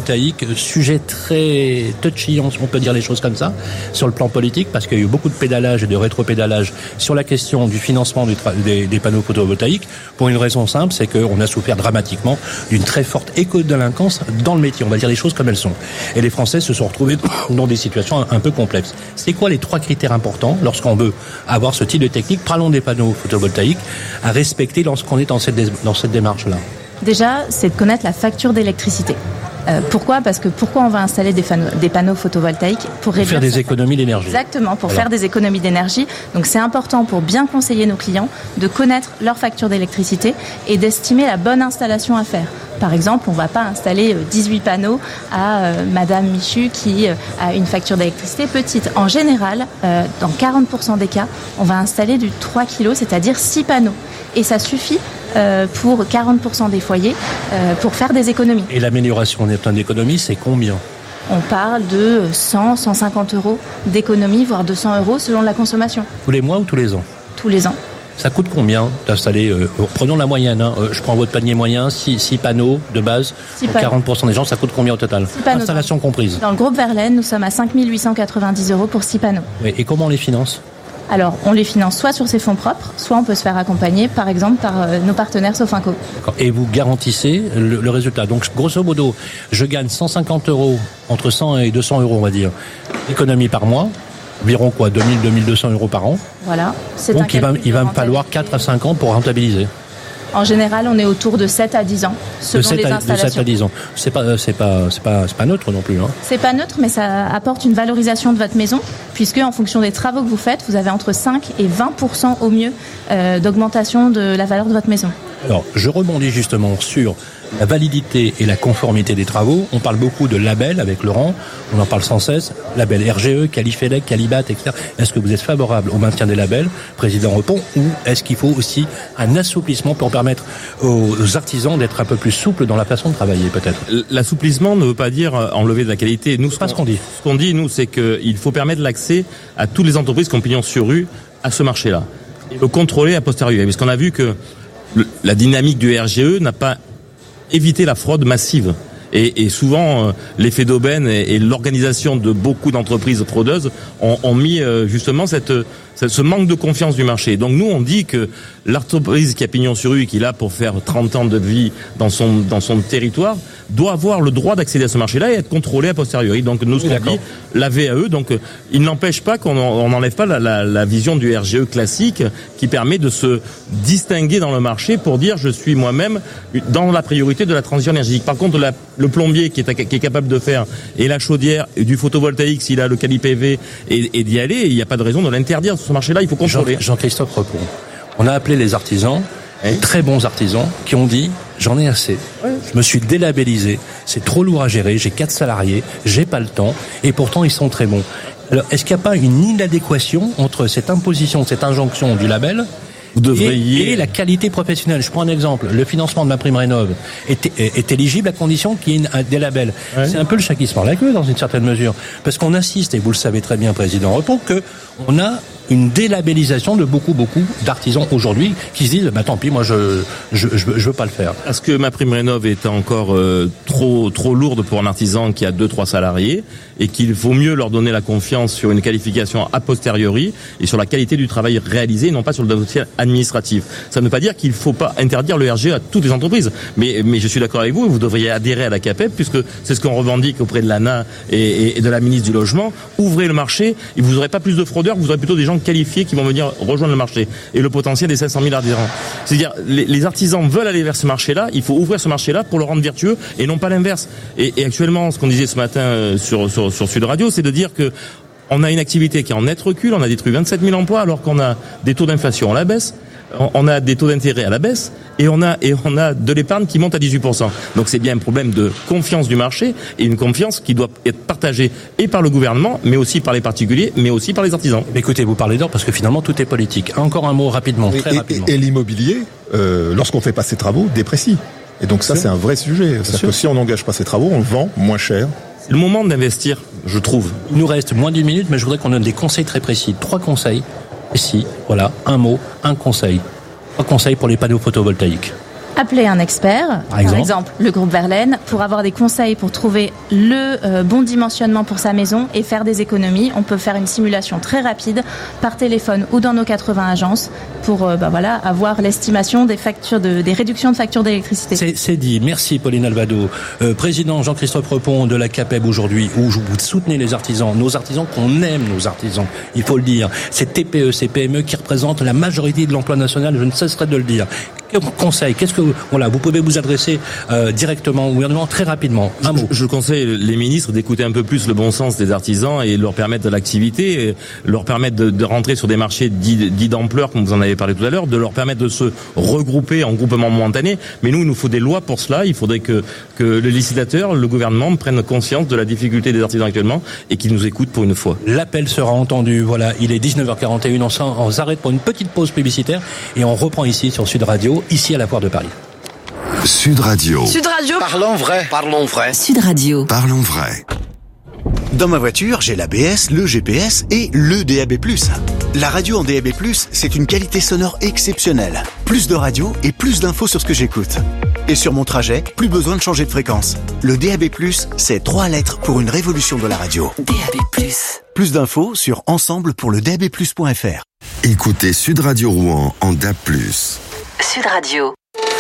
sujet très touchy, on peut dire les choses comme ça, sur le plan politique, parce qu'il y a eu beaucoup de pédalage et de rétropédalage sur la question du financement des panneaux photovoltaïques, pour une raison simple, c'est qu'on a souffert dramatiquement d'une très forte éco-délinquance dans le métier. On va dire les choses comme elles sont. Et les Français se sont retrouvés dans des situations un peu complexes. C'est quoi les 3 critères importants lorsqu'on veut avoir ce type de technique, parlons des panneaux photovoltaïques, à respecter lorsqu'on est dans cette démarche-là? Déjà, c'est de connaître la facture d'électricité. Pourquoi ? Parce que pourquoi on va installer des panneaux photovoltaïques pour faire des économies d'énergie. Exactement, pour faire des économies d'énergie. Donc c'est important pour bien conseiller nos clients de connaître leur facture d'électricité et d'estimer la bonne installation à faire. Par exemple, on ne va pas installer 18 panneaux à Madame Michu qui a une facture d'électricité petite. En général, dans 40% des cas, on va installer du 3 kg, c'est-à-dire 6 panneaux. Et ça suffit pour 40% des foyers pour faire des économies. Et l'amélioration en termes d'économie, c'est combien ? On parle de 100, 150 euros d'économie, voire 200 euros selon la consommation. Tous les mois ou tous les ans ? Tous les ans. Ça coûte combien d'installer prenons la moyenne, je prends votre panier moyen, 6 panneaux de base, pour 40% des gens, ça coûte combien au total ? Installation comprise. Dans le groupe Verlaine, nous sommes à 5 890 euros pour 6 panneaux. Oui, et comment on les finance ? Alors, on les finance soit sur ses fonds propres, soit on peut se faire accompagner, par exemple, par nos partenaires Sofinco. Et vous garantissez le résultat. Donc, grosso modo, je gagne 150 euros, entre 100 et 200 euros, on va dire, d'économie par mois. Environ 2200 euros par an. Voilà. Donc il va me falloir 4 à 5 ans pour rentabiliser. En général, on est autour de 7 à 10 ans, selon les installations. De 7 à 10 ans. C'est pas neutre non plus. Hein. C'est pas neutre, mais ça apporte une valorisation de votre maison, puisque en fonction des travaux que vous faites, vous avez entre 5 et 20% au mieux d'augmentation de la valeur de votre maison. Alors, je rebondis justement sur la validité et la conformité des travaux. On parle beaucoup de labels avec Laurent, on en parle sans cesse, label RGE, Qualifelec, Qualibat, etc. Est-ce que vous êtes favorable au maintien des labels, Président Repon, ou est-ce qu'il faut aussi un assouplissement pour permettre aux artisans d'être un peu plus souples dans la façon de travailler, peut-être ? L'assouplissement ne veut pas dire enlever de la qualité. Nous, ce qu'on dit. Ce qu'on dit, nous, c'est qu'il faut permettre l'accès à toutes les entreprises qui ont pignon sur rue à ce marché-là. Et le contrôler a posteriori. Parce qu'on a vu que la dynamique du RGE n'a pas évité la fraude massive. Et souvent, l'effet d'aubaine et l'organisation de beaucoup d'entreprises fraudeuses ont mis justement ce manque de confiance du marché. Donc nous, on dit que l'entreprise qui a pignon sur rue et qui est là pour faire 30 ans de vie dans son territoire doit avoir le droit d'accéder à ce marché-là et être contrôlé a posteriori. Donc nous, ce qu'on dit, la VAE, donc il n'empêche pas qu'on n'enlève pas la vision du RGE classique qui permet de se distinguer dans le marché pour dire je suis moi-même dans la priorité de la transition énergétique. Par contre, le plombier qui est capable de faire et la chaudière et du photovoltaïque s'il a le quali PV et d'y aller, il n'y a pas de raison de l'interdire. Ce marché-là, il faut contrôler. Jean-Christophe Repon, on a appelé les artisans, très bons artisans, qui ont dit j'en ai assez, je me suis délabellisé, c'est trop lourd à gérer, j'ai 4 salariés, j'ai pas le temps, et pourtant ils sont très bons. Alors, est-ce qu'il n'y a pas une inadéquation entre cette imposition, cette injonction du label et la qualité professionnelle? Je prends un exemple. Le financement de MaPrimeRénov' est éligible à condition qu'il y ait des labels. Ouais. C'est un peu le chat qui se mord la queue dans une certaine mesure. Parce qu'on assiste, et vous le savez très bien, Président Repon, qu'on a une délabellisation de beaucoup d'artisans aujourd'hui qui se disent tant pis, moi je veux pas le faire. Est-ce que MaPrimeRénov' est encore trop lourde pour un artisan qui a 2-3 salariés et qu'il vaut mieux leur donner la confiance sur une qualification a posteriori et sur la qualité du travail réalisé et non pas sur le dossier administratif. Ça ne veut pas dire qu'il faut pas interdire le RG à toutes les entreprises, mais je suis d'accord avec vous devriez adhérer à la CAPEB puisque c'est ce qu'on revendique auprès de l'ANA et de la ministre du Logement. Ouvrez le marché et vous n'aurez pas plus de fraudeurs, vous aurez plutôt des gens qualifiés qui vont venir rejoindre le marché et le potentiel des 500 000 artisans. C'est-à-dire les artisans veulent aller vers ce marché-là, il faut ouvrir ce marché-là pour le rendre vertueux et non pas l'inverse. Et actuellement, ce qu'on disait ce matin sur Sud Radio, c'est de dire que on a une activité qui est en net recul, on a détruit 27 000 emplois alors qu'on a des taux d'inflation à la baisse, on a des taux d'intérêt à la baisse et on a de l'épargne qui monte à 18%. Donc c'est bien un problème de confiance du marché et une confiance qui doit être partagée et par le gouvernement, mais aussi par les particuliers, mais aussi par les artisans. Écoutez, vous parlez d'or parce que finalement tout est politique. Encore un mot rapidement, très rapidement. Et l'immobilier, lorsqu'on fait pas ses travaux, déprécie. Et donc ça, c'est un vrai sujet. C'est-à-dire que si on n'engage pas ses travaux, on le vend moins cher. C'est le moment d'investir, je trouve. Il nous reste moins d'1 minute, mais je voudrais qu'on donne des conseils très précis. 3 conseils précis. Voilà, un mot, un conseil. 3 conseils pour les panneaux photovoltaïques. Appeler un expert, par exemple le groupe Verlaine, pour avoir des conseils pour trouver le bon dimensionnement pour sa maison et faire des économies. On peut faire une simulation très rapide par téléphone ou dans nos 80 agences pour avoir l'estimation des factures des réductions de factures d'électricité. C'est dit. Merci Pauline Alvado. Président Jean-Christophe Repon de la CAPEB aujourd'hui, où vous soutenez les artisans, nos artisans qu'on aime, nos artisans, il faut le dire. Ces TPE, ces PME qui représentent la majorité de l'emploi national, je ne cesserai de le dire. Conseil, vous pouvez vous adresser directement au gouvernement très rapidement. Un mot. Je conseille les ministres d'écouter un peu plus le bon sens des artisans et leur permettre de l'activité, et leur permettre de rentrer sur des marchés dits d'ampleur, comme vous en avez parlé tout à l'heure, de leur permettre de se regrouper en groupement momentané. Mais il nous faut des lois pour cela. Il faudrait que le législateur, le gouvernement prennent conscience de la difficulté des artisans actuellement et qu'ils nous écoutent pour une fois. L'appel sera entendu. Voilà, il est 19h41. On s'arrête pour une petite pause publicitaire et on reprend ici sur Sud Radio, ici à la Foire de Paris. Sud Radio. Sud Radio. Parlons vrai. Parlons vrai. Sud Radio. Parlons vrai. Dans ma voiture, j'ai l'ABS, le GPS et le DAB+. La radio en DAB+, c'est une qualité sonore exceptionnelle. Plus de radio et plus d'infos sur ce que j'écoute. Et sur mon trajet, plus besoin de changer de fréquence. Le DAB+, c'est 3 lettres pour une révolution de la radio. DAB+. Plus d'infos sur ensemble-pour-le-DAB+.fr. Écoutez Sud Radio Rouen en DAB+. Sud Radio.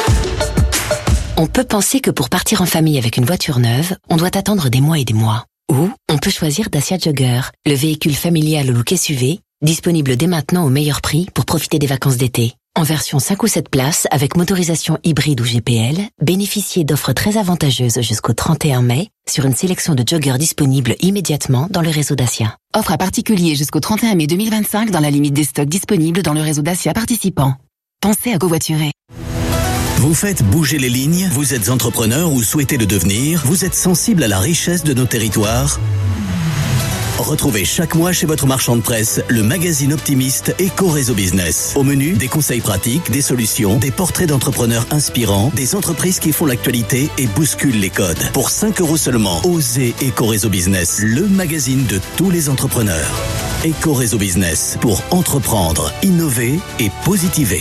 On peut penser que pour partir en famille avec une voiture neuve, on doit attendre des mois et des mois. Ou on peut choisir Dacia Jogger, le véhicule familial au look SUV, disponible dès maintenant au meilleur prix pour profiter des vacances d'été. En version 5 ou 7 places, avec motorisation hybride ou GPL, bénéficiez d'offres très avantageuses jusqu'au 31 mai sur une sélection de joggers disponibles immédiatement dans le réseau Dacia. Offre à particulier jusqu'au 31 mai 2025 dans la limite des stocks disponibles dans le réseau Dacia participant. Pensez à covoiturer. Vous faites bouger les lignes, vous êtes entrepreneur ou souhaitez le devenir, vous êtes sensible à la richesse de nos territoires. Retrouvez chaque mois chez votre marchand de presse le magazine optimiste Éco-Réseau Business. Au menu, des conseils pratiques, des solutions, des portraits d'entrepreneurs inspirants, des entreprises qui font l'actualité et bousculent les codes. Pour 5 € seulement, osez Éco-Réseau Business, le magazine de tous les entrepreneurs. Éco-Réseau Business, pour entreprendre, innover et positiver.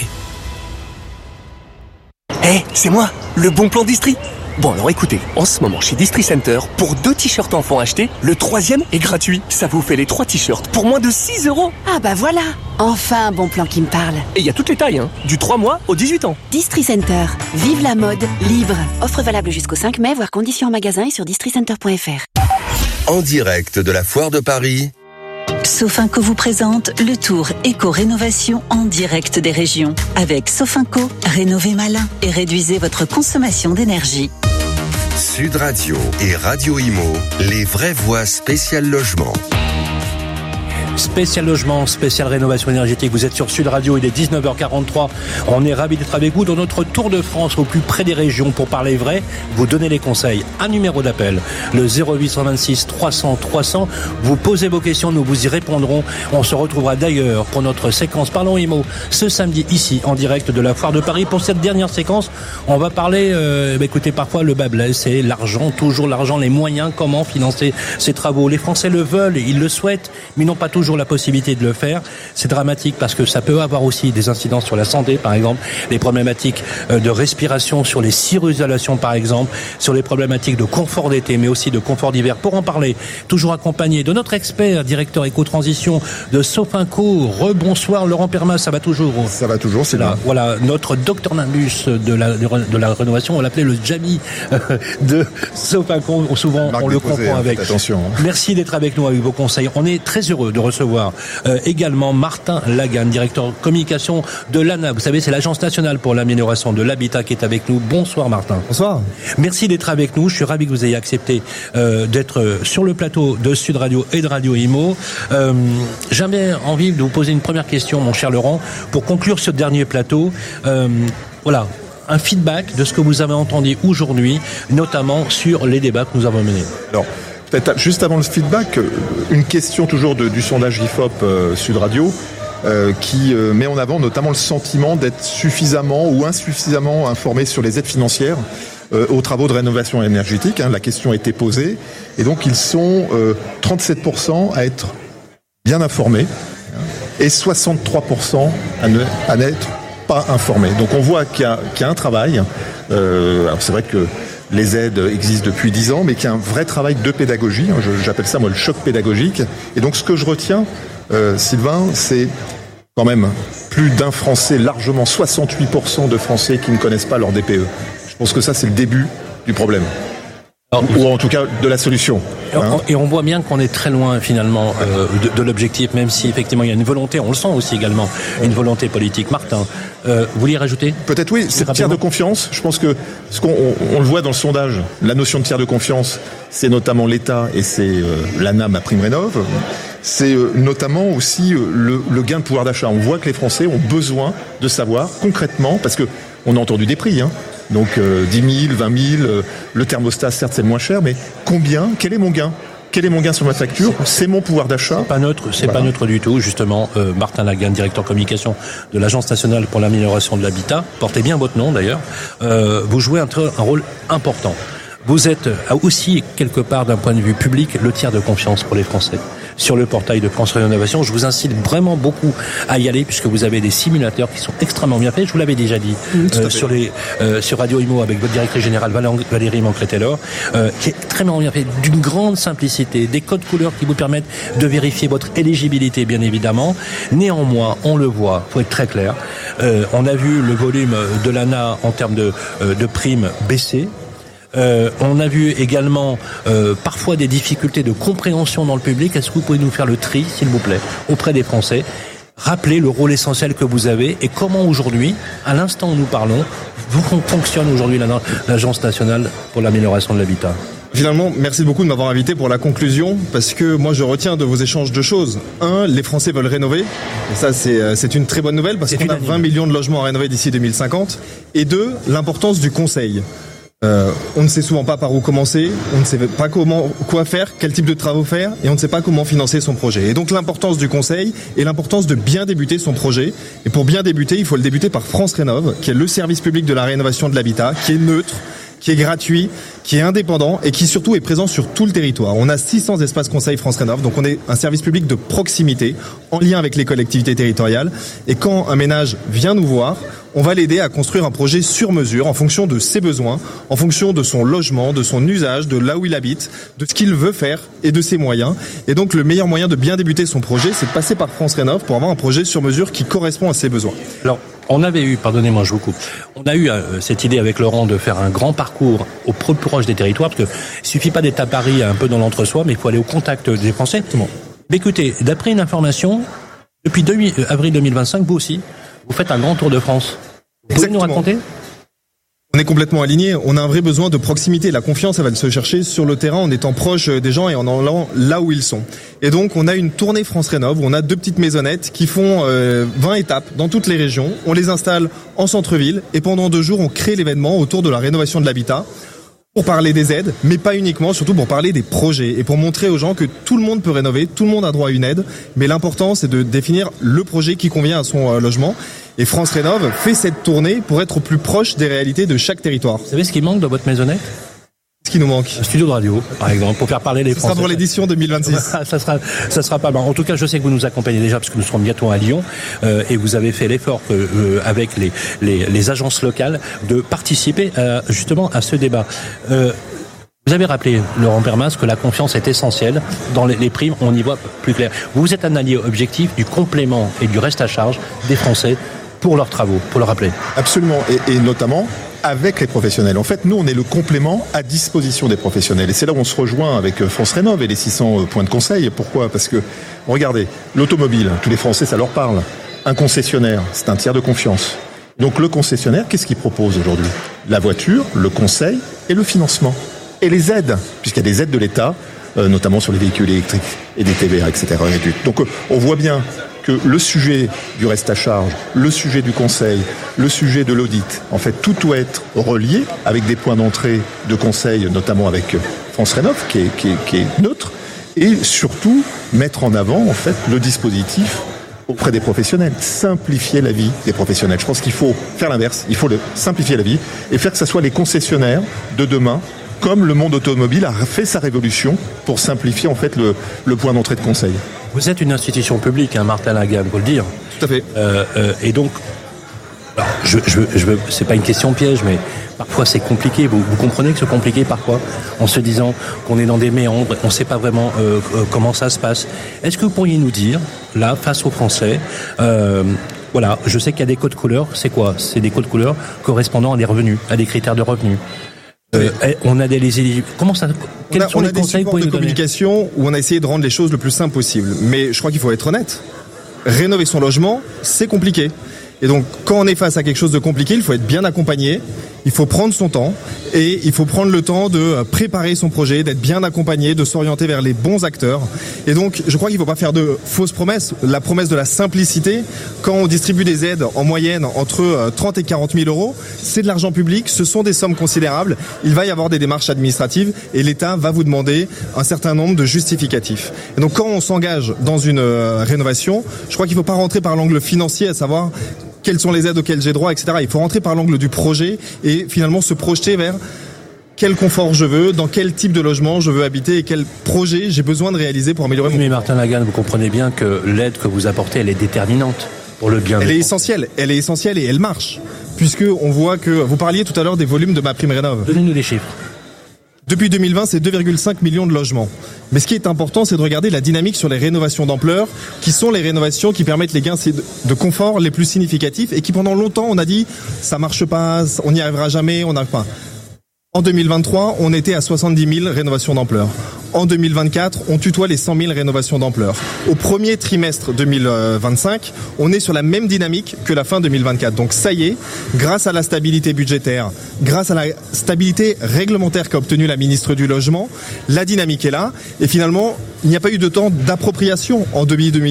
C'est moi, le bon plan Distri. Bon alors écoutez, en ce moment chez Distri Center, pour 2 t-shirts enfants achetés, le 3e est gratuit. Ça vous fait les 3 t-shirts pour moins de 6 €. Ah bah voilà, enfin un bon plan qui me parle. Et il y a toutes les tailles, du 3 mois au 18 ans. Distri Center, vive la mode, libre. Offre valable jusqu'au 5 mai, voire conditions en magasin et sur districenter.fr. En direct de la Foire de Paris, Sofinco vous présente le tour éco-rénovation en direct des régions. Avec Sofinco, rénovez malin et réduisez votre consommation d'énergie. Sud Radio et Radio Imo, les vraies voix spéciales logement. Spécial logement, spécial rénovation énergétique. Vous êtes sur Sud Radio, il est 19h43. On est ravis d'être avec vous dans notre tour de France au plus près des régions pour parler vrai, vous donner les conseils. Un numéro d'appel, le 0826 300 300. Vous posez vos questions, nous vous y répondrons. On se retrouvera d'ailleurs pour notre séquence Parlons IMO ce samedi ici en direct de la Foire de Paris. Pour cette dernière séquence, on va parler, écoutez, parfois le bas blesse, c'est l'argent, toujours l'argent, les moyens, comment financer ces travaux. Les Français le veulent, ils le souhaitent, mais ils n'ont pas toujours la possibilité de le faire. C'est dramatique parce que ça peut avoir aussi des incidences sur la santé, par exemple, les problématiques de respiration, sur les ciros-isolations, par exemple, sur les problématiques de confort d'été, mais aussi de confort d'hiver. Pour en parler, toujours accompagné de notre expert, directeur éco-transition de Sofinco. Rebonsoir, Laurent Permas, ça va toujours? Ça va toujours, c'est là. Voilà, notre docteur Nimbus de la rénovation, on l'appelait le Jamie de Sofinco. Souvent, on le comprend avec. Attention. Merci d'être avec nous avec vos conseils. On est très heureux de recevoir également Martin Lagan, directeur communication de l'ANA. Vous savez, c'est l'Agence nationale pour l'amélioration de l'habitat qui est avec nous. Bonsoir Martin. Bonsoir. Merci d'être avec nous. Je suis ravi que vous ayez accepté d'être sur le plateau de Sud Radio et de Radio Imo. J'avais envie de vous poser une première question, mon cher Laurent, pour conclure ce dernier plateau. Voilà. Un feedback de ce que vous avez entendu aujourd'hui, notamment sur les débats que nous avons menés. Alors, peut-être juste avant le feedback, une question toujours du sondage IFOP Sud Radio qui met en avant notamment le sentiment d'être suffisamment ou insuffisamment informé sur les aides financières aux travaux de rénovation énergétique. La question a été posée et donc ils sont 37% à être bien informés et 63% à n'être pas informés. Donc on voit qu'il y a un travail. Alors c'est vrai que les aides existent depuis 10 ans, mais qu'il y a un vrai travail de pédagogie. J'appelle ça, moi, le choc pédagogique. Et donc, ce que je retiens, Sylvain, c'est quand même plus d'un Français, largement 68% de Français qui ne connaissent pas leur DPE. Je pense que ça, c'est le début du problème. Ou en tout cas de la solution. Et on voit bien qu'on est très loin finalement de l'objectif, même si effectivement il y a une volonté, on le sent aussi également, une volonté politique. Martin, vous vouliez rajouter? Peut-être oui, c'est tiers de confiance. Je pense que ce qu'on le voit dans le sondage, la notion de tiers de confiance, c'est notamment l'État et c'est l'ANA MaPrimeRénov'. C'est notamment aussi le gain de pouvoir d'achat. On voit que les Français ont besoin de savoir concrètement, parce que on a entendu des prix, donc 10 000, 20 000, le thermostat certes c'est le moins cher, mais combien? Quel est mon gain? Quel est mon gain sur ma facture? C'est mon pouvoir d'achat. C'est pas neutre du tout, justement. Martin Lagan, directeur communication de l'Agence nationale pour l'amélioration de l'habitat. Portez bien votre nom d'ailleurs. Vous jouez un rôle important. Vous êtes aussi, quelque part, d'un point de vue public, le tiers de confiance pour les Français. Sur le portail de France Rénovation, je vous incite vraiment beaucoup à y aller, puisque vous avez des simulateurs qui sont extrêmement bien faits. Je vous l'avais déjà dit sur Radio Imo avec votre directrice générale Valérie Mancret-Taylor, qui est très bien fait, d'une grande simplicité, des codes couleurs qui vous permettent de vérifier votre éligibilité, bien évidemment. Néanmoins, on le voit, faut être très clair. On a vu le volume de l'ANA en termes de primes baisser. On a vu également parfois des difficultés de compréhension dans le public. Est-ce que vous pouvez nous faire le tri, s'il vous plaît, auprès des Français? Rappelez le rôle essentiel que vous avez et comment aujourd'hui, à l'instant où nous parlons, fonctionne aujourd'hui l'Agence nationale pour l'amélioration de l'habitat. Finalement, merci beaucoup de m'avoir invité pour la conclusion, parce que moi je retiens de vos échanges deux choses. Un, les Français veulent rénover, et ça c'est une très bonne nouvelle, parce qu'on a 20 millions de logements à rénover d'ici 2050. Et deux, l'importance du conseil. On ne sait souvent pas par où commencer, on ne sait pas quoi faire, quel type de travaux faire, et on ne sait pas comment financer son projet. Et donc l'importance du conseil et l'importance de bien débuter son projet. Et pour bien débuter, il faut le débuter par France Rénov', qui est le service public de la rénovation de l'habitat, qui est neutre, qui est gratuit, qui est indépendant et qui surtout est présent sur tout le territoire. On a 600 espaces conseils France Rénov', donc on est un service public de proximité, en lien avec les collectivités territoriales. Et quand un ménage vient nous voir, on va l'aider à construire un projet sur mesure en fonction de ses besoins, en fonction de son logement, de son usage, de là où il habite, de ce qu'il veut faire et de ses moyens. Et donc le meilleur moyen de bien débuter son projet, c'est de passer par France Rénov' pour avoir un projet sur mesure qui correspond à ses besoins. Alors, on avait eu, pardonnez-moi, je vous coupe, on a eu cette idée avec Laurent de faire un grand parcours au plus proche des territoires, parce que il suffit pas d'être à Paris un peu dans l'entre-soi, mais il faut aller au contact des Français. Mais écoutez, d'après une information, depuis avril 2025, vous aussi, vous faites un grand tour de France. Vous pouvez nous raconter ? On est complètement aligné. On a un vrai besoin de proximité. La confiance, elle va se chercher sur le terrain en étant proche des gens et en allant là où ils sont. Et donc, on a une tournée France Rénov' où on a 2 petites maisonnettes qui font 20 étapes dans toutes les régions. On les installe en centre-ville et pendant 2 jours, on crée l'événement autour de la rénovation de l'habitat pour parler des aides, mais pas uniquement, surtout pour parler des projets et pour montrer aux gens que tout le monde peut rénover, tout le monde a droit à une aide, mais l'important, c'est de définir le projet qui convient à son logement. Et France Rénov' fait cette tournée pour être au plus proche des réalités de chaque territoire. Vous savez ce qui manque dans votre maisonnette ? Ce qui nous manque. Un studio de radio, par exemple, pour faire parler les Français. Ça sera pour l'édition 2026. ça sera pas mal. En tout cas, je sais que vous nous accompagnez déjà parce que nous serons bientôt à Lyon et vous avez fait l'effort avec les agences locales de participer justement à ce débat. Vous avez rappelé, Laurent Permas, que la confiance est essentielle. Dans les primes, on y voit plus clair. Vous êtes un allié objectif du complément et du reste à charge des Français pour leurs travaux, pour le rappeler. Absolument, et notamment avec les professionnels. En fait, nous, on est le complément à disposition des professionnels. Et c'est là où on se rejoint avec France Rénov' et les 600 points de conseil. Pourquoi ? Parce que, regardez, l'automobile, tous les Français, ça leur parle. Un concessionnaire, c'est un tiers de confiance. Donc le concessionnaire, qu'est-ce qu'il propose aujourd'hui ? La voiture, le conseil et le financement. Et les aides, puisqu'il y a des aides de l'État, notamment sur les véhicules électriques et des TVA, etc. Donc on voit bien que le sujet du reste à charge, le sujet du conseil, le sujet de l'audit, en fait, tout doit être relié avec des points d'entrée de conseil, notamment avec France Rénov', qui est neutre, et surtout mettre en avant, en fait, le dispositif auprès des professionnels, simplifier la vie des professionnels. Je pense qu'il faut faire l'inverse, il faut simplifier la vie et faire que ce soit les concessionnaires de demain, comme le monde automobile a fait sa révolution pour simplifier en fait le point d'entrée de conseil. Vous êtes une institution publique, hein, Martin Lagarde, faut le dire. Tout à fait. Et donc, alors, c'est pas une question piège, mais parfois c'est compliqué. Vous comprenez que c'est compliqué parfois, en se disant qu'on est dans des méandres, on ne sait pas vraiment comment ça se passe. Est-ce que vous pourriez nous dire, là, face aux Français, voilà, je sais qu'il y a des codes couleurs. C'est quoi ? C'est des codes couleurs correspondant à des revenus, à des critères de revenus. On a comment ça? Quels sont les conseils pour de communication où on a essayé de rendre les choses le plus simple possible. Mais je crois qu'il faut être honnête. Rénover son logement, c'est compliqué. Et donc, quand on est face à quelque chose de compliqué, il faut être bien accompagné, il faut prendre son temps et il faut prendre le temps de préparer son projet, d'être bien accompagné, de s'orienter vers les bons acteurs. Et donc, je crois qu'il ne faut pas faire de fausses promesses. La promesse de la simplicité, quand on distribue des aides en moyenne entre 30 et 40 000 euros, c'est de l'argent public, ce sont des sommes considérables. Il va y avoir des démarches administratives et l'État va vous demander un certain nombre de justificatifs. Et donc, quand on s'engage dans une rénovation, je crois qu'il ne faut pas rentrer par l'angle financier, à savoir quelles sont les aides auxquelles j'ai droit, etc. Il faut rentrer par l'angle du projet et finalement se projeter vers quel confort je veux, dans quel type de logement je veux habiter et quel projet j'ai besoin de réaliser pour améliorer mon... Mais Martin Lagarde, vous comprenez bien que l'aide que vous apportez, elle est déterminante pour le bien. Elle est essentielle et elle marche. Puisque on voit que, vous parliez tout à l'heure des volumes de MaPrimeRénov'. Donnez-nous des chiffres. Depuis 2020, c'est 2,5 millions de logements. Mais ce qui est important, c'est de regarder la dynamique sur les rénovations d'ampleur, qui sont les rénovations qui permettent les gains de confort les plus significatifs et qui pendant longtemps, on a dit, ça marche pas, on n'y arrivera jamais, on n'arrive pas. En 2023, on était à 70 000 rénovations d'ampleur. En 2024, on tutoie les 100 000 rénovations d'ampleur. Au premier trimestre 2025, on est sur la même dynamique que la fin 2024. Donc ça y est, grâce à la stabilité budgétaire, grâce à la stabilité réglementaire qu'a obtenue la ministre du Logement, la dynamique est là. Et finalement, il n'y a pas eu de temps d'appropriation en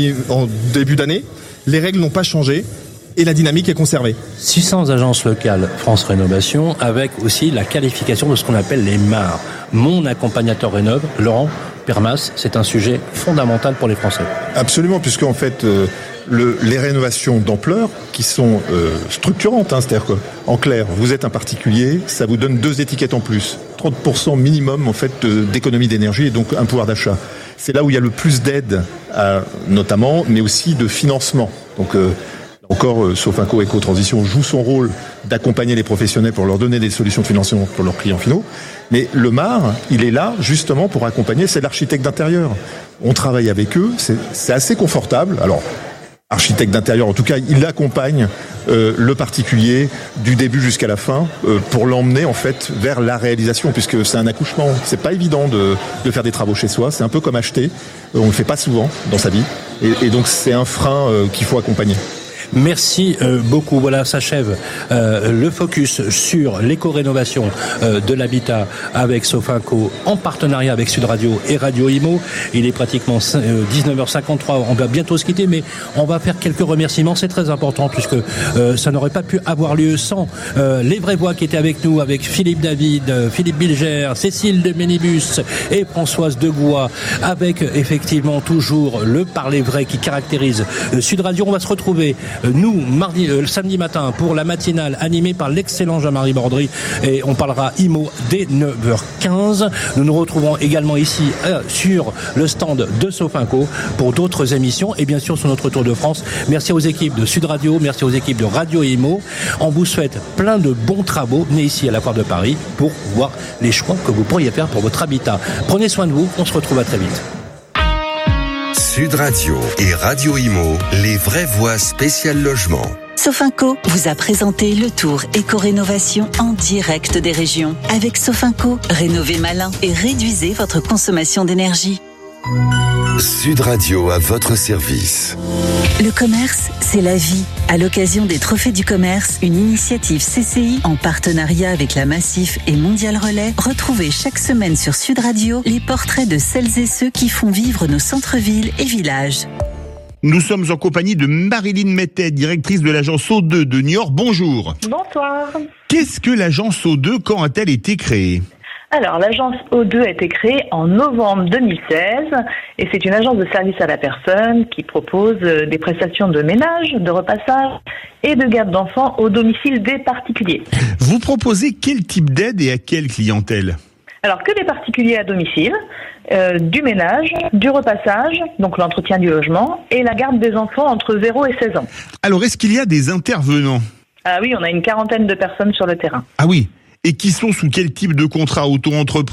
début d'année. Les règles n'ont pas changé. Et la dynamique est conservée. 600 agences locales France Rénovation, avec aussi la qualification de ce qu'on appelle les MAR. Mon accompagnateur rénove, Laurent Permas, c'est un sujet fondamental pour les Français. Absolument, puisque en fait, les rénovations d'ampleur qui sont structurantes, c'est-à-dire qu'en clair, vous êtes un particulier, ça vous donne 2 étiquettes en plus, 30% minimum en fait d'économie d'énergie et donc un pouvoir d'achat. C'est là où il y a le plus d'aides, notamment, mais aussi de financement. Donc encore, Sofinco Éco-Transition joue son rôle d'accompagner les professionnels pour leur donner des solutions de financement pour leurs clients finaux. Mais le MAR, il est là justement pour accompagner, c'est l'architecte d'intérieur. On travaille avec eux, c'est assez confortable. Alors, architecte d'intérieur, en tout cas, il accompagne le particulier du début jusqu'à la fin pour l'emmener en fait vers la réalisation, puisque c'est un accouchement. C'est pas évident de faire des travaux chez soi. C'est un peu comme acheter. On le fait pas souvent dans sa vie, et donc c'est un frein qu'il faut accompagner. Merci beaucoup. Voilà, s'achève le focus sur l'éco-rénovation de l'habitat avec Sofinco en partenariat avec Sud Radio et Radio Imo. Il est pratiquement 19h53. On va bientôt se quitter, mais on va faire quelques remerciements. C'est très important puisque ça n'aurait pas pu avoir lieu sans les vraies voix qui étaient avec nous, avec Philippe David, Philippe Bilger, Cécile de Ménibus et Françoise Degois, avec effectivement toujours le parler vrai qui caractérise Sud Radio. On va se retrouver nous samedi matin pour la matinale animée par l'excellent Jean-Marie Bordry et on parlera IMO dès 9h15. Nous nous retrouvons également ici sur le stand de Sofinco pour d'autres émissions et bien sûr sur notre Tour de France. Merci aux équipes de Sud Radio, merci aux équipes de Radio IMO. On vous souhaite plein de bons travaux nés ici à la Foire de Paris pour voir les choix que vous pourriez faire pour votre habitat. Prenez soin de vous, on se retrouve à très vite. Sud Radio et Radio Imo, les vraies voix spéciales logement. Sofinco vous a présenté le tour éco-rénovation en direct des régions. Avec Sofinco, rénovez malin et réduisez votre consommation d'énergie. Sud Radio à votre service. Le commerce, c'est la vie. À l'occasion des Trophées du commerce, une initiative CCI en partenariat avec la Massif et Mondial Relais, retrouvez chaque semaine sur Sud Radio les portraits de celles et ceux qui font vivre nos centres-villes et villages. Nous sommes en compagnie de Marilyn Mettet, directrice de l'agence O2 de Niort. Bonjour. Bonsoir. Qu'est-ce que l'agence O2 ? Quand a-t-elle été créée ? Alors, l'agence O2 a été créée en novembre 2016 et c'est une agence de service à la personne qui propose des prestations de ménage, de repassage et de garde d'enfants au domicile des particuliers. Vous proposez quel type d'aide et à quelle clientèle ? Alors, que des particuliers à domicile, du ménage, du repassage, donc l'entretien du logement et la garde des enfants entre 0 et 16 ans. Alors, est-ce qu'il y a des intervenants ? Ah oui, on a une quarantaine de personnes sur le terrain. Ah oui. Et qui sont sous quel type de contrat ? Auto-entrepreneur ?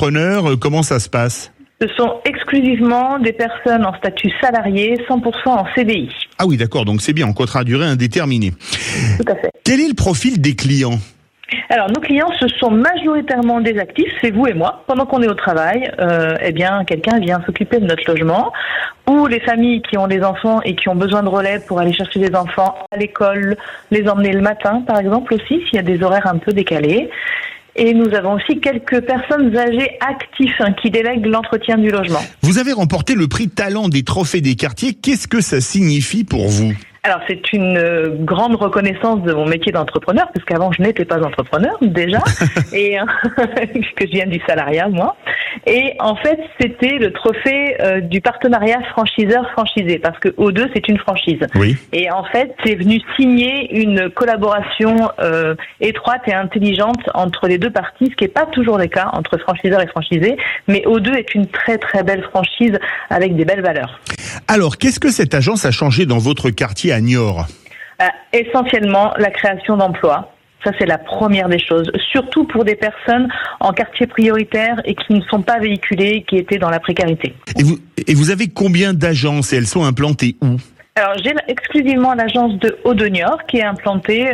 Comment ça se passe ? Ce sont exclusivement des personnes en statut salarié, 100% en CDI. Ah oui, d'accord, donc c'est bien, en contrat à durée indéterminée. Tout à fait. Quel est le profil des clients ? Alors, nos clients, ce sont majoritairement des actifs, c'est vous et moi. Pendant qu'on est au travail, quelqu'un vient s'occuper de notre logement. Ou les familles qui ont des enfants et qui ont besoin de relais pour aller chercher des enfants à l'école, les emmener le matin, par exemple, aussi, s'il y a des horaires un peu décalés. Et nous avons aussi quelques personnes âgées actifs qui délèguent l'entretien du logement. Vous avez remporté le prix Talent des Trophées des quartiers. Qu'est-ce que ça signifie pour vous ? Alors, c'est une grande reconnaissance de mon métier d'entrepreneur, parce qu'avant, je n'étais pas entrepreneur, déjà, et que je viens du salariat, moi. Et en fait, c'était le trophée du partenariat franchiseur-franchisé, parce que O2, c'est une franchise. Oui. Et en fait, c'est venu signer une collaboration étroite et intelligente entre les deux parties, ce qui n'est pas toujours le cas entre franchiseur et franchisé, mais O2 est une très très belle franchise avec des belles valeurs. Alors, qu'est-ce que cette agence a changé dans votre quartier à Niort ? Essentiellement, la création d'emplois. Ça, c'est la première des choses. Surtout pour des personnes en quartier prioritaire et qui ne sont pas véhiculées, qui étaient dans la précarité. Et vous avez combien d'agences et elles sont implantées où ? Alors, j'ai exclusivement l'agence de O2 Niort qui est implantée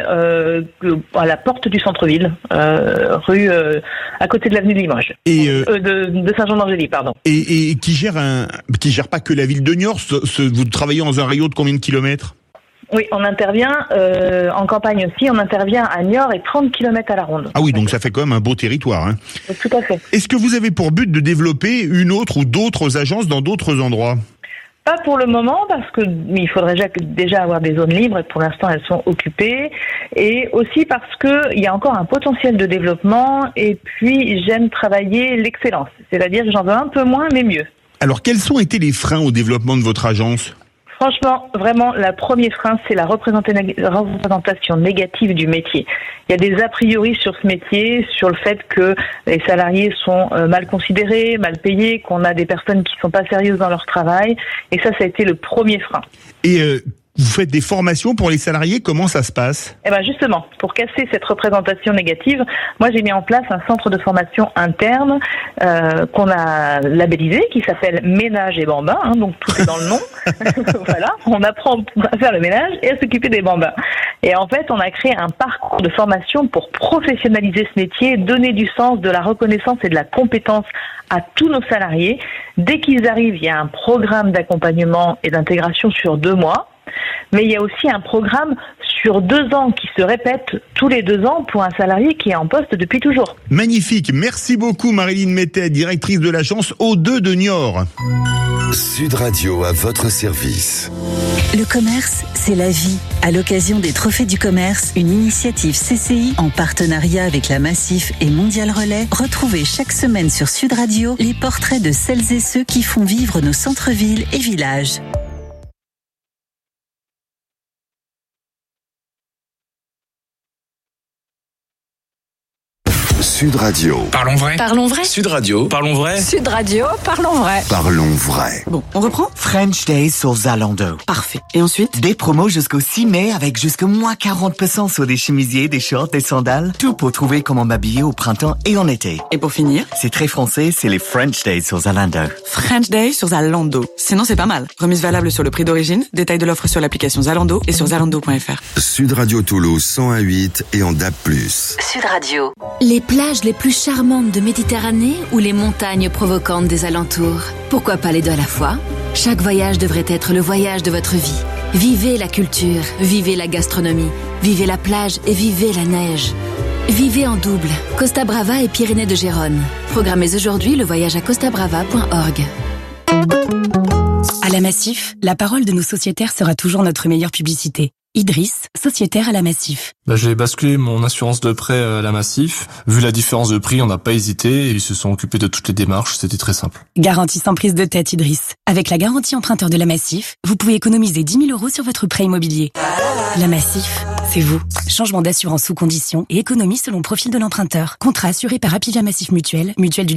à la porte du centre-ville, rue à côté de l'avenue de Limoges. Et de Saint-Jean-d'Angély, pardon. Et qui gère pas que la ville de Niort. Vous travaillez dans un rayon de combien de kilomètres ? Oui, on intervient en campagne aussi. On intervient à Niort et 30 km à la ronde. Ah oui, donc ça fait quand même un beau territoire. Hein. Tout à fait. Est-ce que vous avez pour but de développer une autre ou d'autres agences dans d'autres endroits ? Pas pour le moment, parce que il faudrait déjà avoir des zones libres et pour l'instant elles sont occupées. Et aussi parce que il y a encore un potentiel de développement et puis j'aime travailler l'excellence. C'est-à-dire que j'en veux un peu moins mais mieux. Alors quels ont été les freins au développement de votre agence ? Franchement, vraiment, le premier frein, c'est la représentation négative du métier. Il y a des a priori sur ce métier, sur le fait que les salariés sont mal considérés, mal payés, qu'on a des personnes qui sont pas sérieuses dans leur travail. Et ça a été le premier frein. Et vous faites des formations pour les salariés, comment ça se passe ? Eh ben justement, pour casser cette représentation négative, moi j'ai mis en place un centre de formation interne qu'on a labellisé, qui s'appelle Ménage et Bambins, donc tout est dans le nom. Voilà, on apprend à faire le ménage et à s'occuper des bambins. Et en fait, on a créé un parcours de formation pour professionnaliser ce métier, donner du sens, de la reconnaissance et de la compétence à tous nos salariés. Dès qu'ils arrivent, il y a un programme d'accompagnement et d'intégration sur 2 mois. Mais il y a aussi un programme sur 2 ans qui se répètent tous les 2 ans pour un salarié qui est en poste depuis toujours. Magnifique. Merci beaucoup Marilyn Mettet, directrice de l'agence O2 de Niort. Sud Radio à votre service. Le commerce, c'est la vie. À l'occasion des Trophées du commerce, une initiative CCI en partenariat avec la Massif et Mondial Relais, retrouvez chaque semaine sur Sud Radio les portraits de celles et ceux qui font vivre nos centres-villes et villages. Sud Radio. Parlons vrai. Parlons vrai. Sud Radio. Parlons vrai. Sud Radio, parlons vrai. Parlons vrai. Bon, on reprend ? French Days sur Zalando. Parfait. Et ensuite ? Des promos jusqu'au 6 mai avec jusqu'à moins 40% sur des chemisiers, des shorts, des sandales. Tout pour trouver comment m'habiller au printemps et en été. Et pour finir ? C'est très français, c'est les French Days sur Zalando. French Days sur Zalando. Sinon, c'est pas mal. Remise valable sur le prix d'origine. Détail de l'offre sur l'application Zalando et sur zalando.fr. Sud Radio Toulouse 101.8 et en DAB+. Sud Radio. Les plages les plus charmantes de Méditerranée ou les montagnes provocantes des alentours. Pourquoi pas les deux à la fois ? Chaque voyage devrait être le voyage de votre vie. Vivez la culture, vivez la gastronomie, vivez la plage et vivez la neige. Vivez en double. Costa Brava et Pyrénées de Gérone. Programmez aujourd'hui le voyage à costabrava.org. À la Massif, la parole de nos sociétaires sera toujours notre meilleure publicité. Idriss, sociétaire à la Massif. J'ai basculé mon assurance de prêt à la Massif. Vu la différence de prix, on n'a pas hésité et ils se sont occupés de toutes les démarches, c'était très simple. Garantie sans prise de tête, Idriss. Avec la garantie emprunteur de la Massif, vous pouvez économiser 10 000 € sur votre prêt immobilier. La Massif, c'est vous. Changement d'assurance sous condition et économie selon profil de l'emprunteur. Contrat assuré par Apivia Massif Mutuelle, mutuelle du